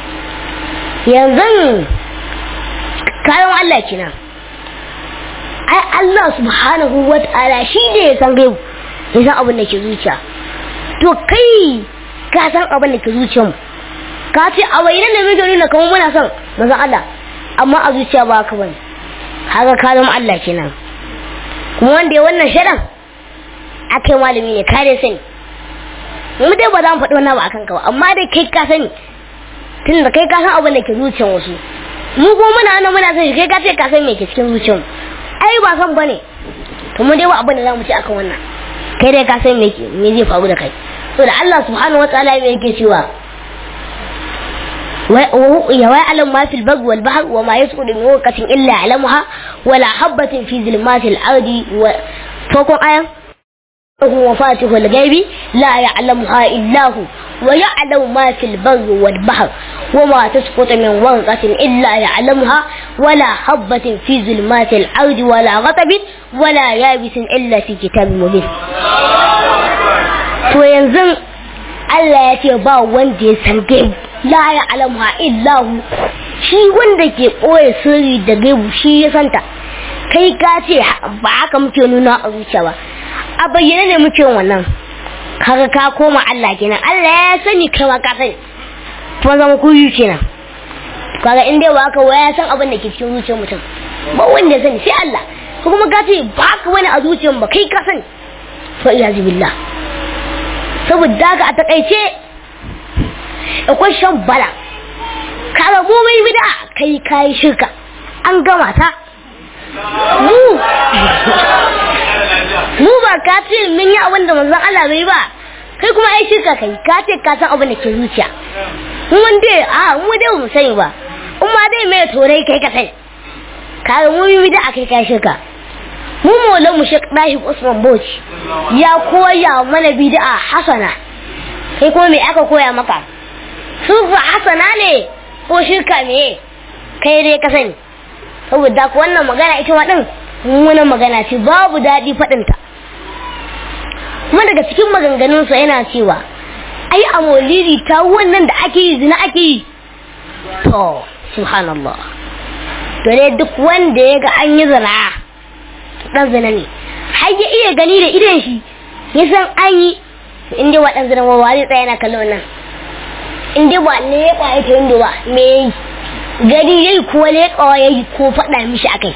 yanzu kayan Allah kenan. Ai Allah subhanahu wata'ala shi ne ya san gaibu, ya san abin da ke zuciya. To kai ka san abin da ke zuciyar mu, ka ce a bayyana da muke nuna kamar muna son manzon Allah, amma a zuciya ba haka bane. Haka ka zama Allah kenan. Kuma wanda ya wannan shaɗan akai malami ne kare sani. Mu dai ba za mu faɗi wannan ba akan ka ba, amma dai kai ka sani tunda kai ka san abin da ke zuciyar wasu. Mu kuma muna nan muna san shi, kai ka ce ka san me ke cikin zuciyar mu. Ai ba san bane. To mu dai ba abin da za mu ci akan wannan. Kai dai ka san me zai faru da kai. So da Allah subhanahu wataala yake cewa ويعلم ما في البر والبحر وما يسقط من ورقة إلا يعلمها ولا حبة في ظلمات الأرض فوق آية هو فاتح الغيب لا يعلمها إلا هو ويعلم ما في البر والبحر وما تسقط من ورقة إلا يعلمها ولا حبة في ظلمات الأرض ولا رطب ولا يابس إلا في كتاب مبين. وينزل Allah ya ce ba wanda ya san gaibu la ya'lamuha illa hu, shi wanda ke ɓoye sirri da gaibu shi ya santa. Kai ka ce ba haka muke nuna a zuciya ba, a bayyane ne muke wannan. Kaga ka koma Allah kenan, Allah ya sani kai ma ka sani, kuma zama kuyu kenan. Kaga in dai ba haka waya san abin da ke cikin zuciyar mutum, ba wanda ya sani sai Allah. Kuma ka ce ba haka wani a zuciyar ba, kai ka sani, fa iyazu billah. Saboda haka a takaice akwai shan bala, kaga mu mai bida kai shirka an gama ta. Mu ba ka ce mun yi abin da manzon Allah bai ba, kai kuma ai shirka kai ka ce ka san abin da ke zuciya. Mun dai mu dai mu sani ba, umma dai mai torai kai ka sani. Kaga mu mai bida kai shirka. Mu maulan mu Sheikh Dahir Usman Bauchi ya koya mana bid'a hasana, kai kuma me aka koya maka? Sufa hasana ne ko shirka ne? Kai dai ka sani. Saboda ko wannan magana ita ma din mummunan magana ce, babu dadi fadin ta. Kuma daga cikin maganganun sa yana cewa ai a maulidi ta wannan da ake yi zina ake yi. To subhanallah, to dai duk wanda ya ga an yi zina dan zina ne, har ya iya gani da idan shi ya san an yi, inda wa dan zina wa zai tsaya na kallon nan, inda ba ne ya kwaye ta indo ba me yayi gani yayi ko ne kwaye ko faɗa mishi akai.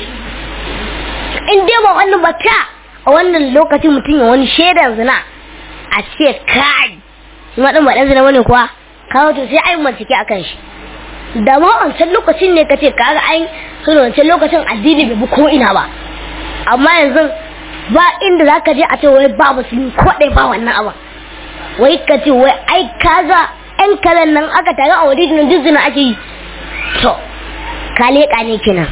Inda ba wannan ba ta a wannan lokacin mutum ya wani shaidan zina a ce kai ma dan ba dan zina bane kuwa, kawo to sai ai mantike akan shi. Da ma wancan lokacin ne kace kaga ai sun wancan lokacin addini bai bi ko ina ba, amma yanzu ba inda zaka je a ce wai ba musulmi ko dai ba wannan abu, wai ka ce wai ai kaga ɗan kalan nan aka tare a wadidin nan dizina ake yi. To ka leƙa ne kenan,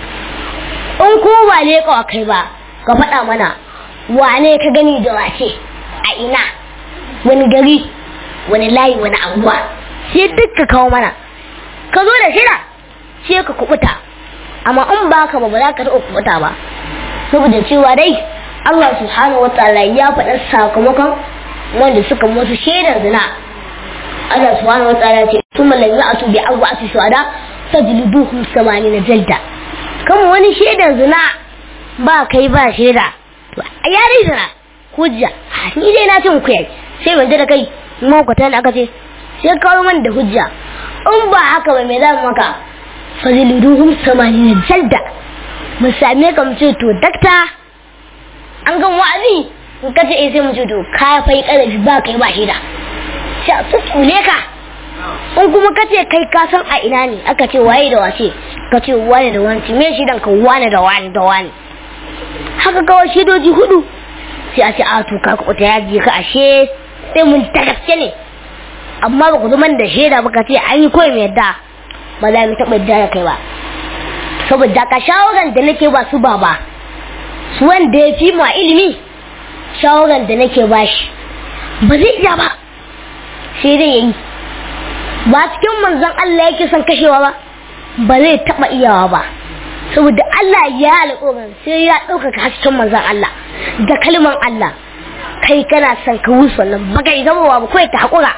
in ko ba leƙa kai ba ka faɗa mana wane ka gani da wace a ina, wani gari, wani layi, wani anguwa, sai duk ka kawo mana, ka zo da shira sai ka kubuta. Amma in ba ka ba za ka taɓa kubuta ba, saboda cewa dai Allah subhanahu wataala ya faɗa sakamakon wanda suka mutu shaidar zina. Allah subhanahu wataala ce thumma lam ya'tu bi arba'ati shuhada fajliduhum 80 jalda. Kuma wani shaidar zina ba kai ba shaida, to ya dai zina hujja, ni dai na ce muku yayi, sai ban da kai mu kwata ne aka ce sai kawo man da hujja, in ba haka ba me za mu maka? Fajliduhum 80 jalda. Mu same ka mu ce to dakta an gan wa'azi, in ka ce sai mu ce to ka fai karafi ba kai ba shida, sai a tsule ka. In kuma ka ce kai ka san a ina ne, aka ce waye da wace, ka ce wane da wani, me shi dan ka wane da wani da wani, haka kawai shidoji hudu sai a ce a to ka kuɓuta ya je ka, ashe sai mun ta gaske ne. Amma ba ku zama da shaida ba ka ce an yi koyi mai yadda, ba za mu taɓa yadda da kai ba. Saboda ka shawaran da nake ba su baba, su wanda ya fi mu ilimi, shawaran da nake ba shi ba zai iya ba, sai dai yayi. Ba cikin manzon Allah yake son kashewa ba zai taba iyawa ba, saboda Allah ya alƙawarin sai ya ɗaukaka hasken manzon Allah da kalmar Allah. Kai kana son ka wuce wannan ba kai zama ba, kai ka haƙura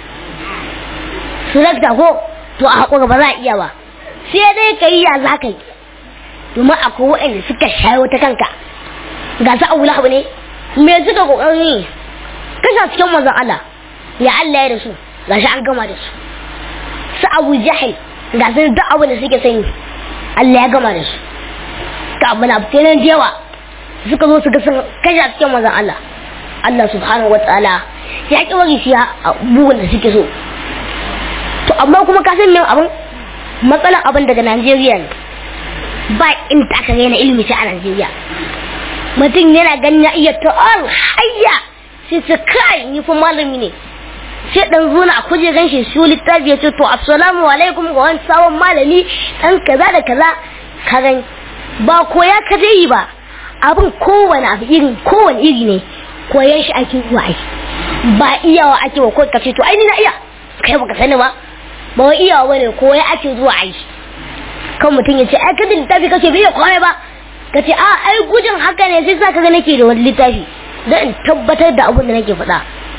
su rakta ko to a haƙura ba za a iya ba, sai dai ka yi ya za ka yi. Domin akwai waɗanda suka shayo ta kanka, ga su Abu Lahab ne me suka kokarin yi kasha cikin manzon Allah, ya Allah ya da su gashi an gama da su. Su Abu Jahil ga su duk abin da suke sani Allah ya gama da su. Ka abuna kenan jewa suka zo su ga sun kasha cikin manzon Allah, Allah subhanahu wataala ya ki wari shi abubuwan da suke so. To amma kuma ka san me abin matsalar abin daga Najeriya ne, ba inda aka raina ilimi sai a Najeriya. Mutum yana ganin ya iya ta'ar hayya sai su kai ni fa malami ne, sai dan zuna a kujeran shi su littafi ya ce to assalamu alaikum ga wani sabon malami dan kaza da kaza karan ba koya ka dai ba abin kowane iri ne koyan shi ake zuwa ai ba iyawa ake wa ko kace to ai ni na iya kai baka sani ba ba iyawa bane koya ake zuwa ai kan mutum ya ce ai kada littafi kace bai koya ba kace a ai gujin haka ne sai saka ga nake da wani littafi dan tabbatar da abin da nake faɗa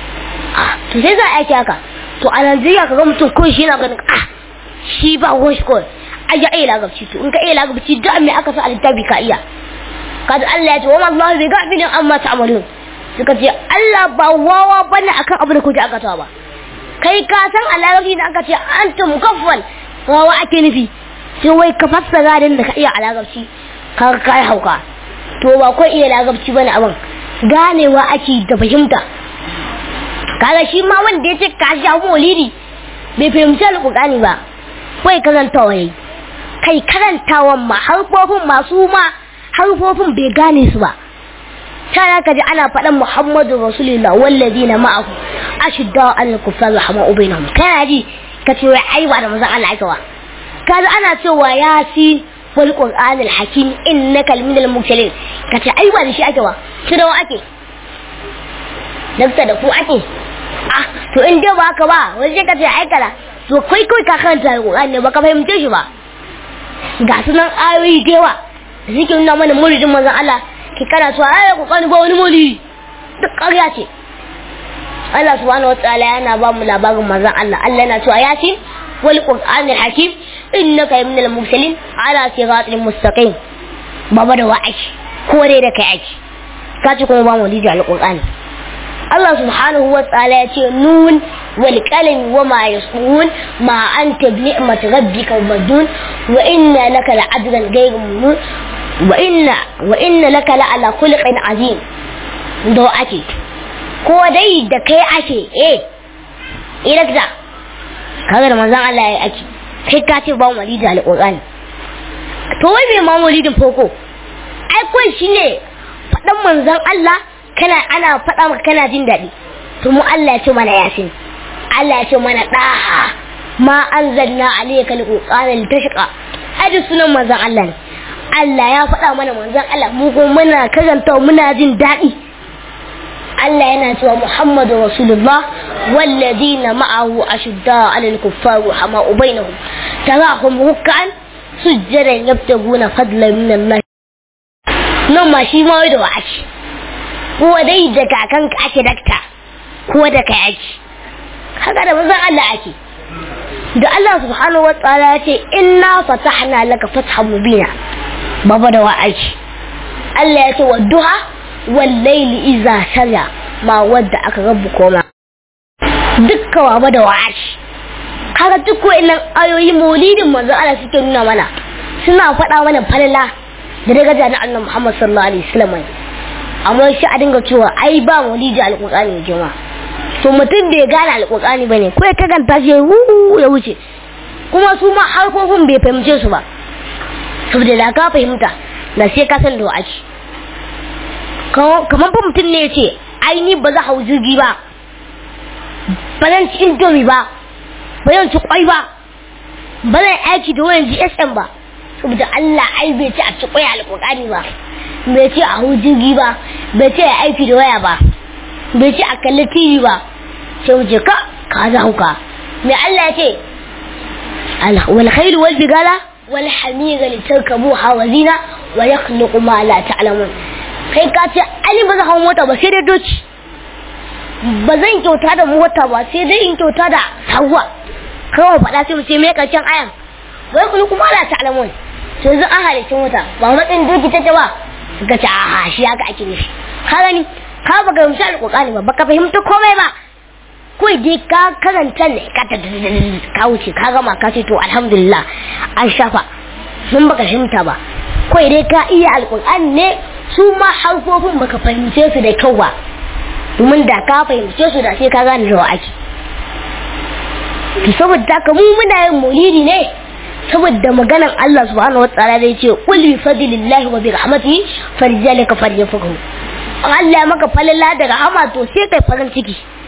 to sai za a yake haka to a Najeriya kaga mutum ko shi na ganin shi ba wash ko ai ya iya lagabci to in ka iya lagabci da me aka sa a littafi ka iya kaza Allah ya ce wa ma Allah bi gafilin amma ta'malun suka ce Allah ba wawa bane akan abin da kuke aka tawa ba kai ka san a larabci da aka ce antum mukaffal wawa ake nufi sai wai ka fassara din da ka iya a larabci ka kai hauka to ba ko iya larabci bane abin ganewa ake da fahimta kaga shi ma wanda ya ce ka sha maulidi bai fahimci alƙur'ani ba kai karantawa yayi kai karantawan ma harfofin bai gane su ba sai ka ji ana faɗan Muhammadu Rasulullah walladina ma'ahu ashidda al-kuffar rahma'u bainahum kana ji kace wai ai ba da manzon Allah aka wa kaza ana cewa yasin wal qur'anil hakim innaka minal mursalin kace ai ba da shi ake wa shi da wa ake dakta da ku ake to in dai ba haka ba wai sai kace ai kala to kai ka karanta alqur'ani ba ka fahimce shi ba ga sunan ayoyi da yawa suke nuna mana muridin manzon Allah ki kana so ai kokari ba wani muridi duk ƙarya ce Allah subhanahu wataala yana ba mu labarin manzon Allah yana cewa yasin wal qur'anil hakim innaka minal mursalin ala siratil mustaqim baba da wa'ashi ko dai da kai aiki kace kuma ba mu liji alqur'ani Allah subhanahu wataala ya ce nun wal qalam wama yasqun ma anta bi ni'mati rabbika majnun wa inna laka la'ajran ghayr mamnun wa inna laka la'ala khuluqin azim do ake ko dai da kai ake irakta kaga da manzon Allah ya ake kai ka ce ba mu liji alqur'ani to wai me ma maulidin foko ai kai shine fadan manzon Allah ana faɗa maka kana jin daɗi to mu Allah ya ce mana yasin Allah ya ce mana daha ma anzalna alayka alqur'ana litashqa hadi sunan manzon Allah ne Allah ya faɗa mana manzon Allah mu ko muna karanta muna jin daɗi Allah yana cewa Muhammadu Rasulullah walladina ma'ahu ashidda 'alal kuffari hama'u bainahum tarahum ruk'an sujjadan yabtaguna fadlan min Allah nan ma shi ma da wa'ashi ko dai da kakanka ake dakta ko da kai ake haka da manzon Allah ake da Allah subhanahu wataala ya ce inna fatahna laka fathan mubina baba da wa'ashi Allah ya ce wadduha wal layli iza saja ma wadda aka rabbu koma dukkan baba da wa'ashi kaga duk wannan ayoyi maulidin manzon Allah suke nuna mana suna faɗa mana falala da daraja na Annabi Muhammad sallallahu alaihi wasallam amma shi a dinga cewa ai ba maulidi alqur'ani jama'a to mutum bai gane alqur'ani bane ko ya kaganta shi ya wuce kuma su ma harkofin bai fahimce su ba saboda da ka fahimta da sai ka san da wa'azi kamar fa mutum ne yace ai ni ba za hau jirgi ba ba zan ci indomi ba ba zan ci kwai ba ba zan aiki da wayan GSM ba saboda Allah ai bai ci a ci kwai alqur'ani ba bai ce a hau jirgi ba bai ce a aiki da waya ba bai ce a kalli TV ba sai wuce ka za hauka mai Allah ya ce wal khairu wal bigala wal hamira litarkabuha wa zina wa yakhluqu ma la ta'lamun kai ka ce ali ba zan hau mota ba sai dai doki ba zan kyauta da mota ba sai dai in kyauta da hawa kawai faɗa sai mu ce me karshen ayan wa yakhluqu ma la ta'lamun sai zan an halicci mota ba matsayin doki take ba suka ce shi haka ake nufi ka gani ka baka fahimci alƙur'ani ba baka fahimta komai ba kawai dai ka karanta ne ka wuce ka gama ka ce to alhamdulillah an shafa sun baka fahimta ba kawai dai ka iya alƙur'ani ne su ma harfofin baka fahimce su da kyau ba domin da ka fahimce su da sai ka gane da ake to saboda haka mu muna yin maulidi ne saboda maganar Allah subhanahu wataala da yace qul bi fadlillahi wa bi rahmatihi falyalika falyafrahu Allah maka falala da rahama to sai kai farin ciki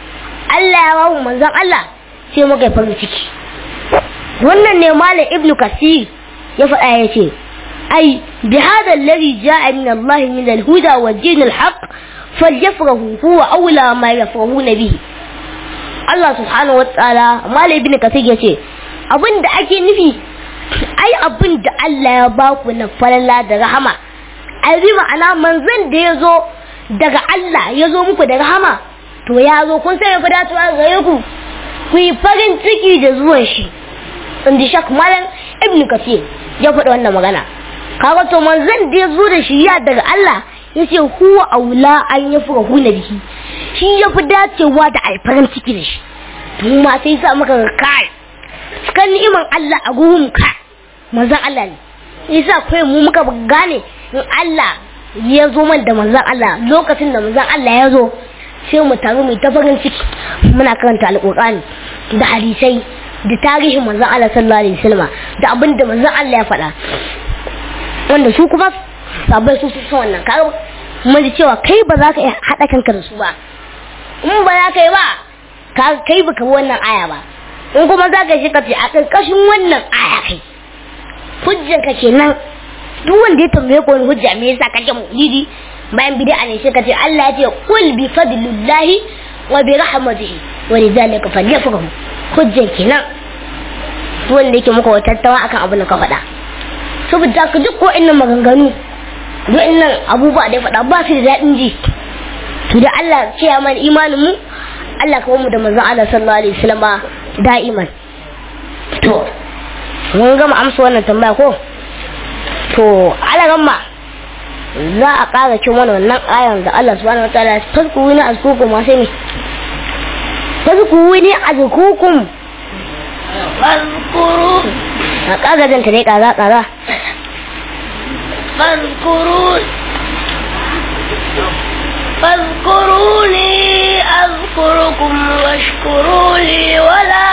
Allah ya ba mu manzon Allah sai muka yi farin ciki. Wannan ne malam Ibn Kasir ya faɗa ya ce ai bi hada alladhi ja'a min Allah min al-huda wa din al-haq falyafrahu huwa awla ma yafrahuna bihi. Allah subhanahu wa ta'ala malam Ibn Kasir ya ce abinda ake nufi ai abinda Allah ya ba ku na falala da rahama ai bi ma'ana manzon da ya zo daga Allah ya zo muku da rahama to ya zo kun sai ku datuwa gare ku yi farin ciki da zuwan shi. Indi shak malam Ibn Kasir ya faɗi wannan magana. Kaga to manzon da ya zo da shi ya daga Allah yace huwa aula an yafrahu bihi, shi ya fi dacewa da ai farin ciki da shi. To ma sai sa maka kai kan ni'iman Allah a gurin ka manzon Allah ne yasa kai mu muka gane in Allah ya zo man da manzon Allah lokacin da manzon Allah ya zo sai mu taru mu ta farin ciki muna karanta alqur'ani da hadisai da tarihin manzon Allah sallallahu alaihi wasallam da abinda manzon Allah ya faɗa wanda su kuma sabai su son wannan kaga mun ji cewa kai ba za ka hada kanka da su ba in ba za ka yi ba kai baka wannan aya ba in kuma za ka shi ka ce a ƙarƙashin wannan aya kai hujjanka kenan duk wanda ya tambaye ko wani hujja me yasa kake maulidi bayan bid'a ne sai ka ce Allah ya ce qul bi fadlillahi wa bi rahmatihi wa lidhalika falyafrahu hujjan kenan duk wanda yake muka tattawa akan abin da ka faɗa saboda ka duk ko innan maganganu duk innan abubuwa da ya faɗa ba su da daɗin ji to da Allah ce ya mana imanin mu Allah kawo mu da manzon Allah sallallahu alaihi wasallam da'iman. To mun gama amsa wannan tambaya ko to ala gamma za a ƙara cin wannan ayan da Allah subhanahu wataala tazkuru ni azkukum ma sai ne tazkuru ni azkukum fazkuru a ƙara janta dai ƙara فاذكروني أذكركم واشكروا لي ولا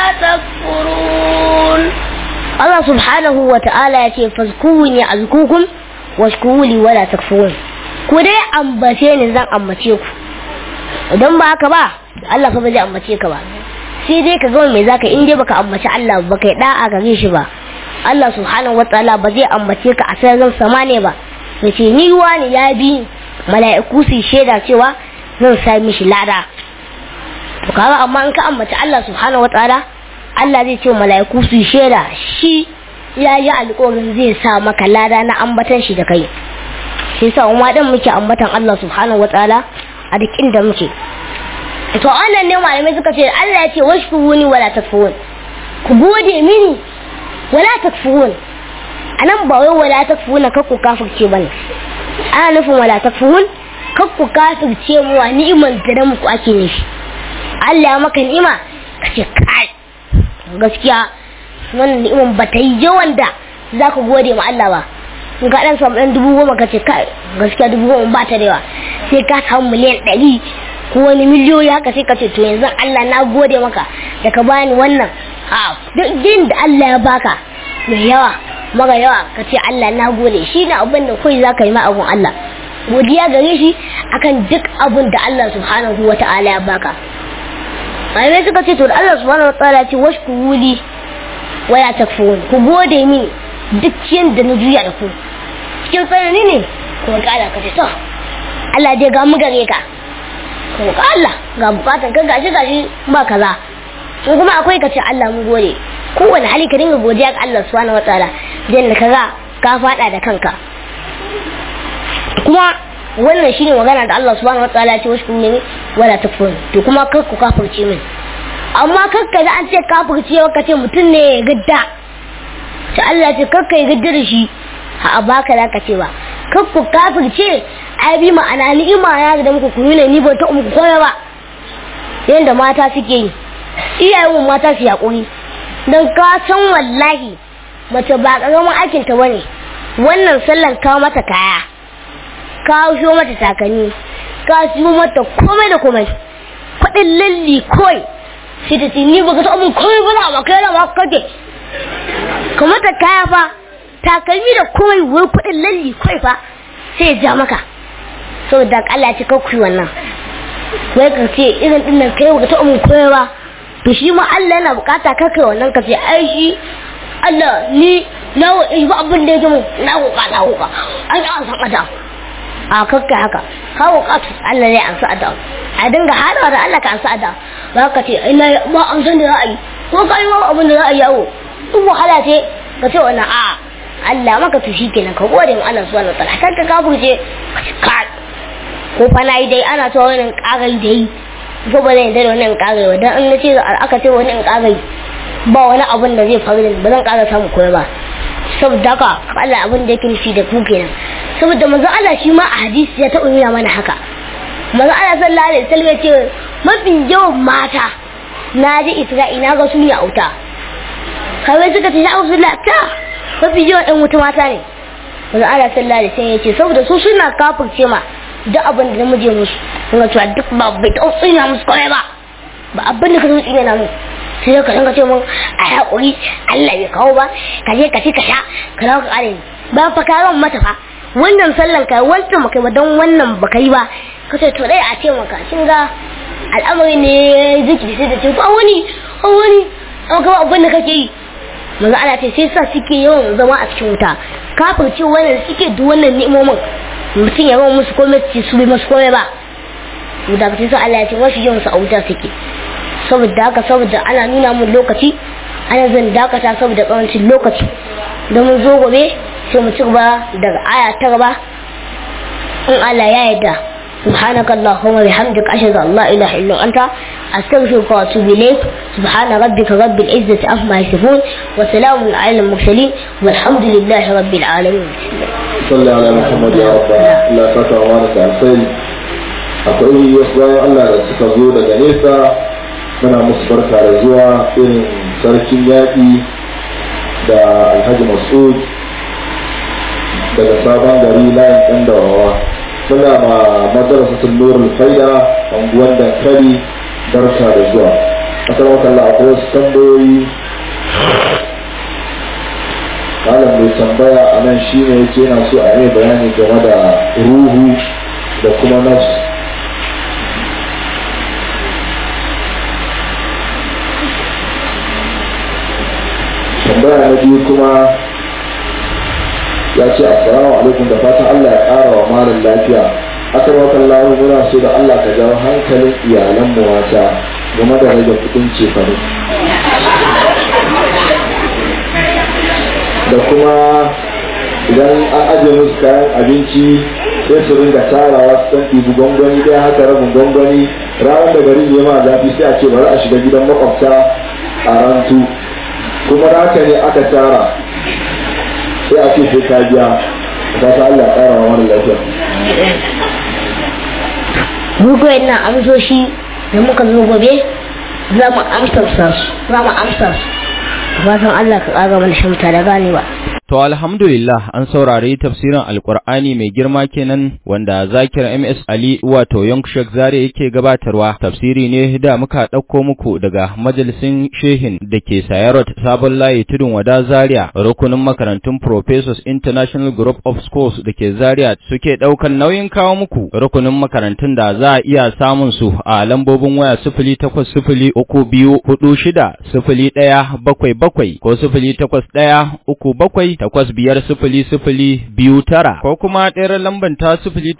تكفرون. الله سبحانه وتعالى يقول فاذكروني أذكركم واشكروا لي ولا تكفرون. كودي أمبتين زان أمبتيكو idan ba haka ba Allah fa ba zai ambace ka ba sai dai ka ga me zaka in dai baka ambaci Allah ba kai da'a gare shi ba Allah subhanahu wataala ba zai ambace ka a sararin sama ne ba yace ni wani ya bi mala'iku su shaida cewa zan sai mishi lada to kaga amma in ka ambaci Allah subhanahu wataala Allah zai ce mala'iku su shaida shi ya yi alƙawarin zai sa maka lada na ambatan shi da kai sai sa umma dan muke ambatan Allah subhanahu wataala a duk inda muke to wannan ne malamai suka ce Allah ya ce washkuruni wala takfurun ku gode mini wala takfurun anan ba wai wala takfurun ka ku kafirce bane ana nufin wala takfurun kar ku kafirce mu wa ni'imar da muku ake nishi Allah ya maka ni'ima kace kai gaskiya wannan ni'imar ba ta yi yawan da za ku gode ma Allah ba in ka dan samu dan 10,000 kace kai gaskiya 10,000 ba ta da yawa sai ka samu miliyan 100 ko wani miliyoyi haka sai kace to yanzu Allah na gode maka da ka bani wannan duk din da Allah ya baka mai yawa mara yawa kace Allah na gode shi ne abin da kai zaka yi ma abun Allah godiya gare shi akan duk abun da Allah subhanahu wata'ala ya baka ai suka ce to da Allah subhanahu wata'ala ya ce washkuri wala takfurun ku gode mini duk yanda na juya da ku cikin tsanani ne ko kala kace to Allah dai ga mu gare ka ko Allah ga bukatan ka gashi ba kaza ko kuma akwai kace Allah mu gode kowane hali ka dinga godiya ga Allah subhanahu wataala dan da kaga ka fada da kanka kuma wannan shine magana da Allah subhanahu wataala ya ce wasu ne wala takfur to kuma kar ku kafirce min amma kakka da an ce kafirce ka ce mutun ne ya gadda sai Allah ya ce kakka ya gadda da shi a baka da ka ce ba kakku kafirce ai bi ma'ana ni'ima ya da muku ku ne ni ba ta muku koya ba yanda mata suke yi iyayen mata su yakuri dan ka san wallahi mace ba karamin aikin ta bane wannan sallan ka mata kaya ka sho mata takalmi ka siyo mata komai da komai kudin lalli koi sai ta ce ni ba ka ta mun komai ba ba kai da ba kake ka mata kaya fa takalmi da komai wai kudin lalli koi fa sai ja maka saboda Allah ya ci kakku wannan wai ka ce irin din nan kai ta umun koyarwa to shi ma Allah yana bukata ka kai wannan ka ce ai shi Allah ni na ba abin da yake mu na koka an san ada a kakka haka ka koka Allah ne an san ada a dinga hadawa da Allah ka an san ada ba ka ce ina ba an san da ra'ayi ko kai ma abin da ra'ayi yawo duk wahala ce ka ce wannan a Allah maka to shikenan ka gode mu Allah subhanahu wataala kar ka kafurce ka ko fa nayi dai ana so wannan kagai dai ko ba zan da wannan kagai ba dan an nace aka ce wannan kagai ba wani abin da zai faru da ba zan ƙara samu koyar ba saboda haka Allah abin da yake nufi da ku kenan saboda manzo Allah shi ma a hadisi ya taɓa nuna mana haka manzo Allah sallallahu alaihi wasallam ya ce mafi yawan mata na ji Isra'ila ga su ne auta kawai suka ce ya Rasulullah ta mafi yawan ɗan wuta mata ne manzo Allah sallallahu alaihi wasallam ya ce saboda su suna kafirce ma duk abin da namiji musu kuma cewa duk ba bai taɓa tsina musu kawai ba abin da ka zo tsina na mu sai ka dinga ce mun a haƙuri Allah bai kawo ba ka je ka ci ka sha ka dawo ka ƙare ba fa ka ran mata fa wannan sallan ka wancan maka ba don wannan ba kai ba ka ce to dai a ce maka kin ga al'amari ne zikiri sai da ce ko wani an ka abin da kake yi manzo Allah ce sai sa suke yawan zama a cikin wuta kafin ce wannan suke duk wannan ni'imomin mutum ya rawa musu komai su bi musu komai ba da ka ce sai Allah ya ce wasu yawan su a wuta suke saboda haka saboda ana nuna mun lokaci ana zan dakata saboda karancin lokaci da mun zo gobe sai mu ci gaba daga aya ta gaba in Allah ya yarda subhanaka allahumma bihamdika ashhadu an la ilaha illa anta astaghfiruka wa atubu ilayk subhana rabbika rabbil izzati amma yasifun wa salamun alal mursalin walhamdulillahi rabbil alamin sallallahu ala muhammad ya rabba la tatawa da alkhairi akwai wasu bayan Allah da suka zo daga nesa muna musu barka da zuwa irin sarkin yaƙi da alhaji masud daga sabon gari layin ɗan dawawa muna ma madrasatul nurul faida unguwar dankali barka da zuwa akan wakalla akwai wasu tambayoyi malam mai tambaya a nan shine yake yana so a yi bayani game da ruhu da kuma nafsu tambaya na biyu kuma ya ce assalamu alaikum da fatan Allah ya ƙara wa malam lafiya akan wakan lahu muna so da Allah ka jawo hankalin iyalan mu wata game da rage kudin cefane da kuma idan an ajiye musu kayan abinci sai su ringa tarawa su san ɗibi gwangwani ɗaya haka rabin gwangwani ranar da garin ya ma zafi sai a ce bari a shiga gidan makwabta a rantu kuma haka ne aka tara sai a ce sai ka biya ta sa Allah ya ƙara wa wani lafiya. Mugu yana amsoshi da muka zo gobe za mu amsa su fatan Allah ka ƙara mana shamta da ganewa. To alhamdulillah an saurari tafsirin Alƙur'ani mai girma kenan wanda Zakir MS Ali wato Yonkshek Zare yake gabatarwa. Tafsiri ne da muka ɗauko muku daga majalisin Shehin da ke Sayarot Sabon Layi Tudun Wada Zaria, rukunin makarantun Professors International Group of Schools da ke Zaria suke ɗaukan nauyin kawo muku rukunin makarantun da za a iya samun su a lambobin waya 0803460177 ko 0813785029 ko kuma ɗayar lamban ta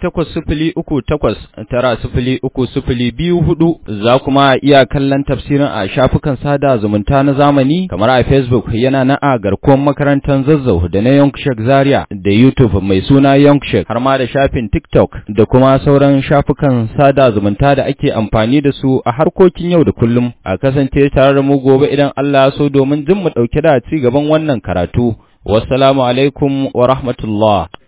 0803890302 za kuma iya kallon tafsirin a shafukan sada zumunta na zamani kamar a Facebook yana na a garkuwar makarantar Zazzau da na Yonkshek Zaria da YouTube mai suna Yonkshek har ma da shafin TikTok da kuma sauran shafukan sada zumunta da ake amfani da su a harkokin yau da kullum. A kasance tare da mu gobe idan Allah ya so domin jin mu dauke da ci gaban wannan karatu. Wassalamu alaikum wa rahmatullah.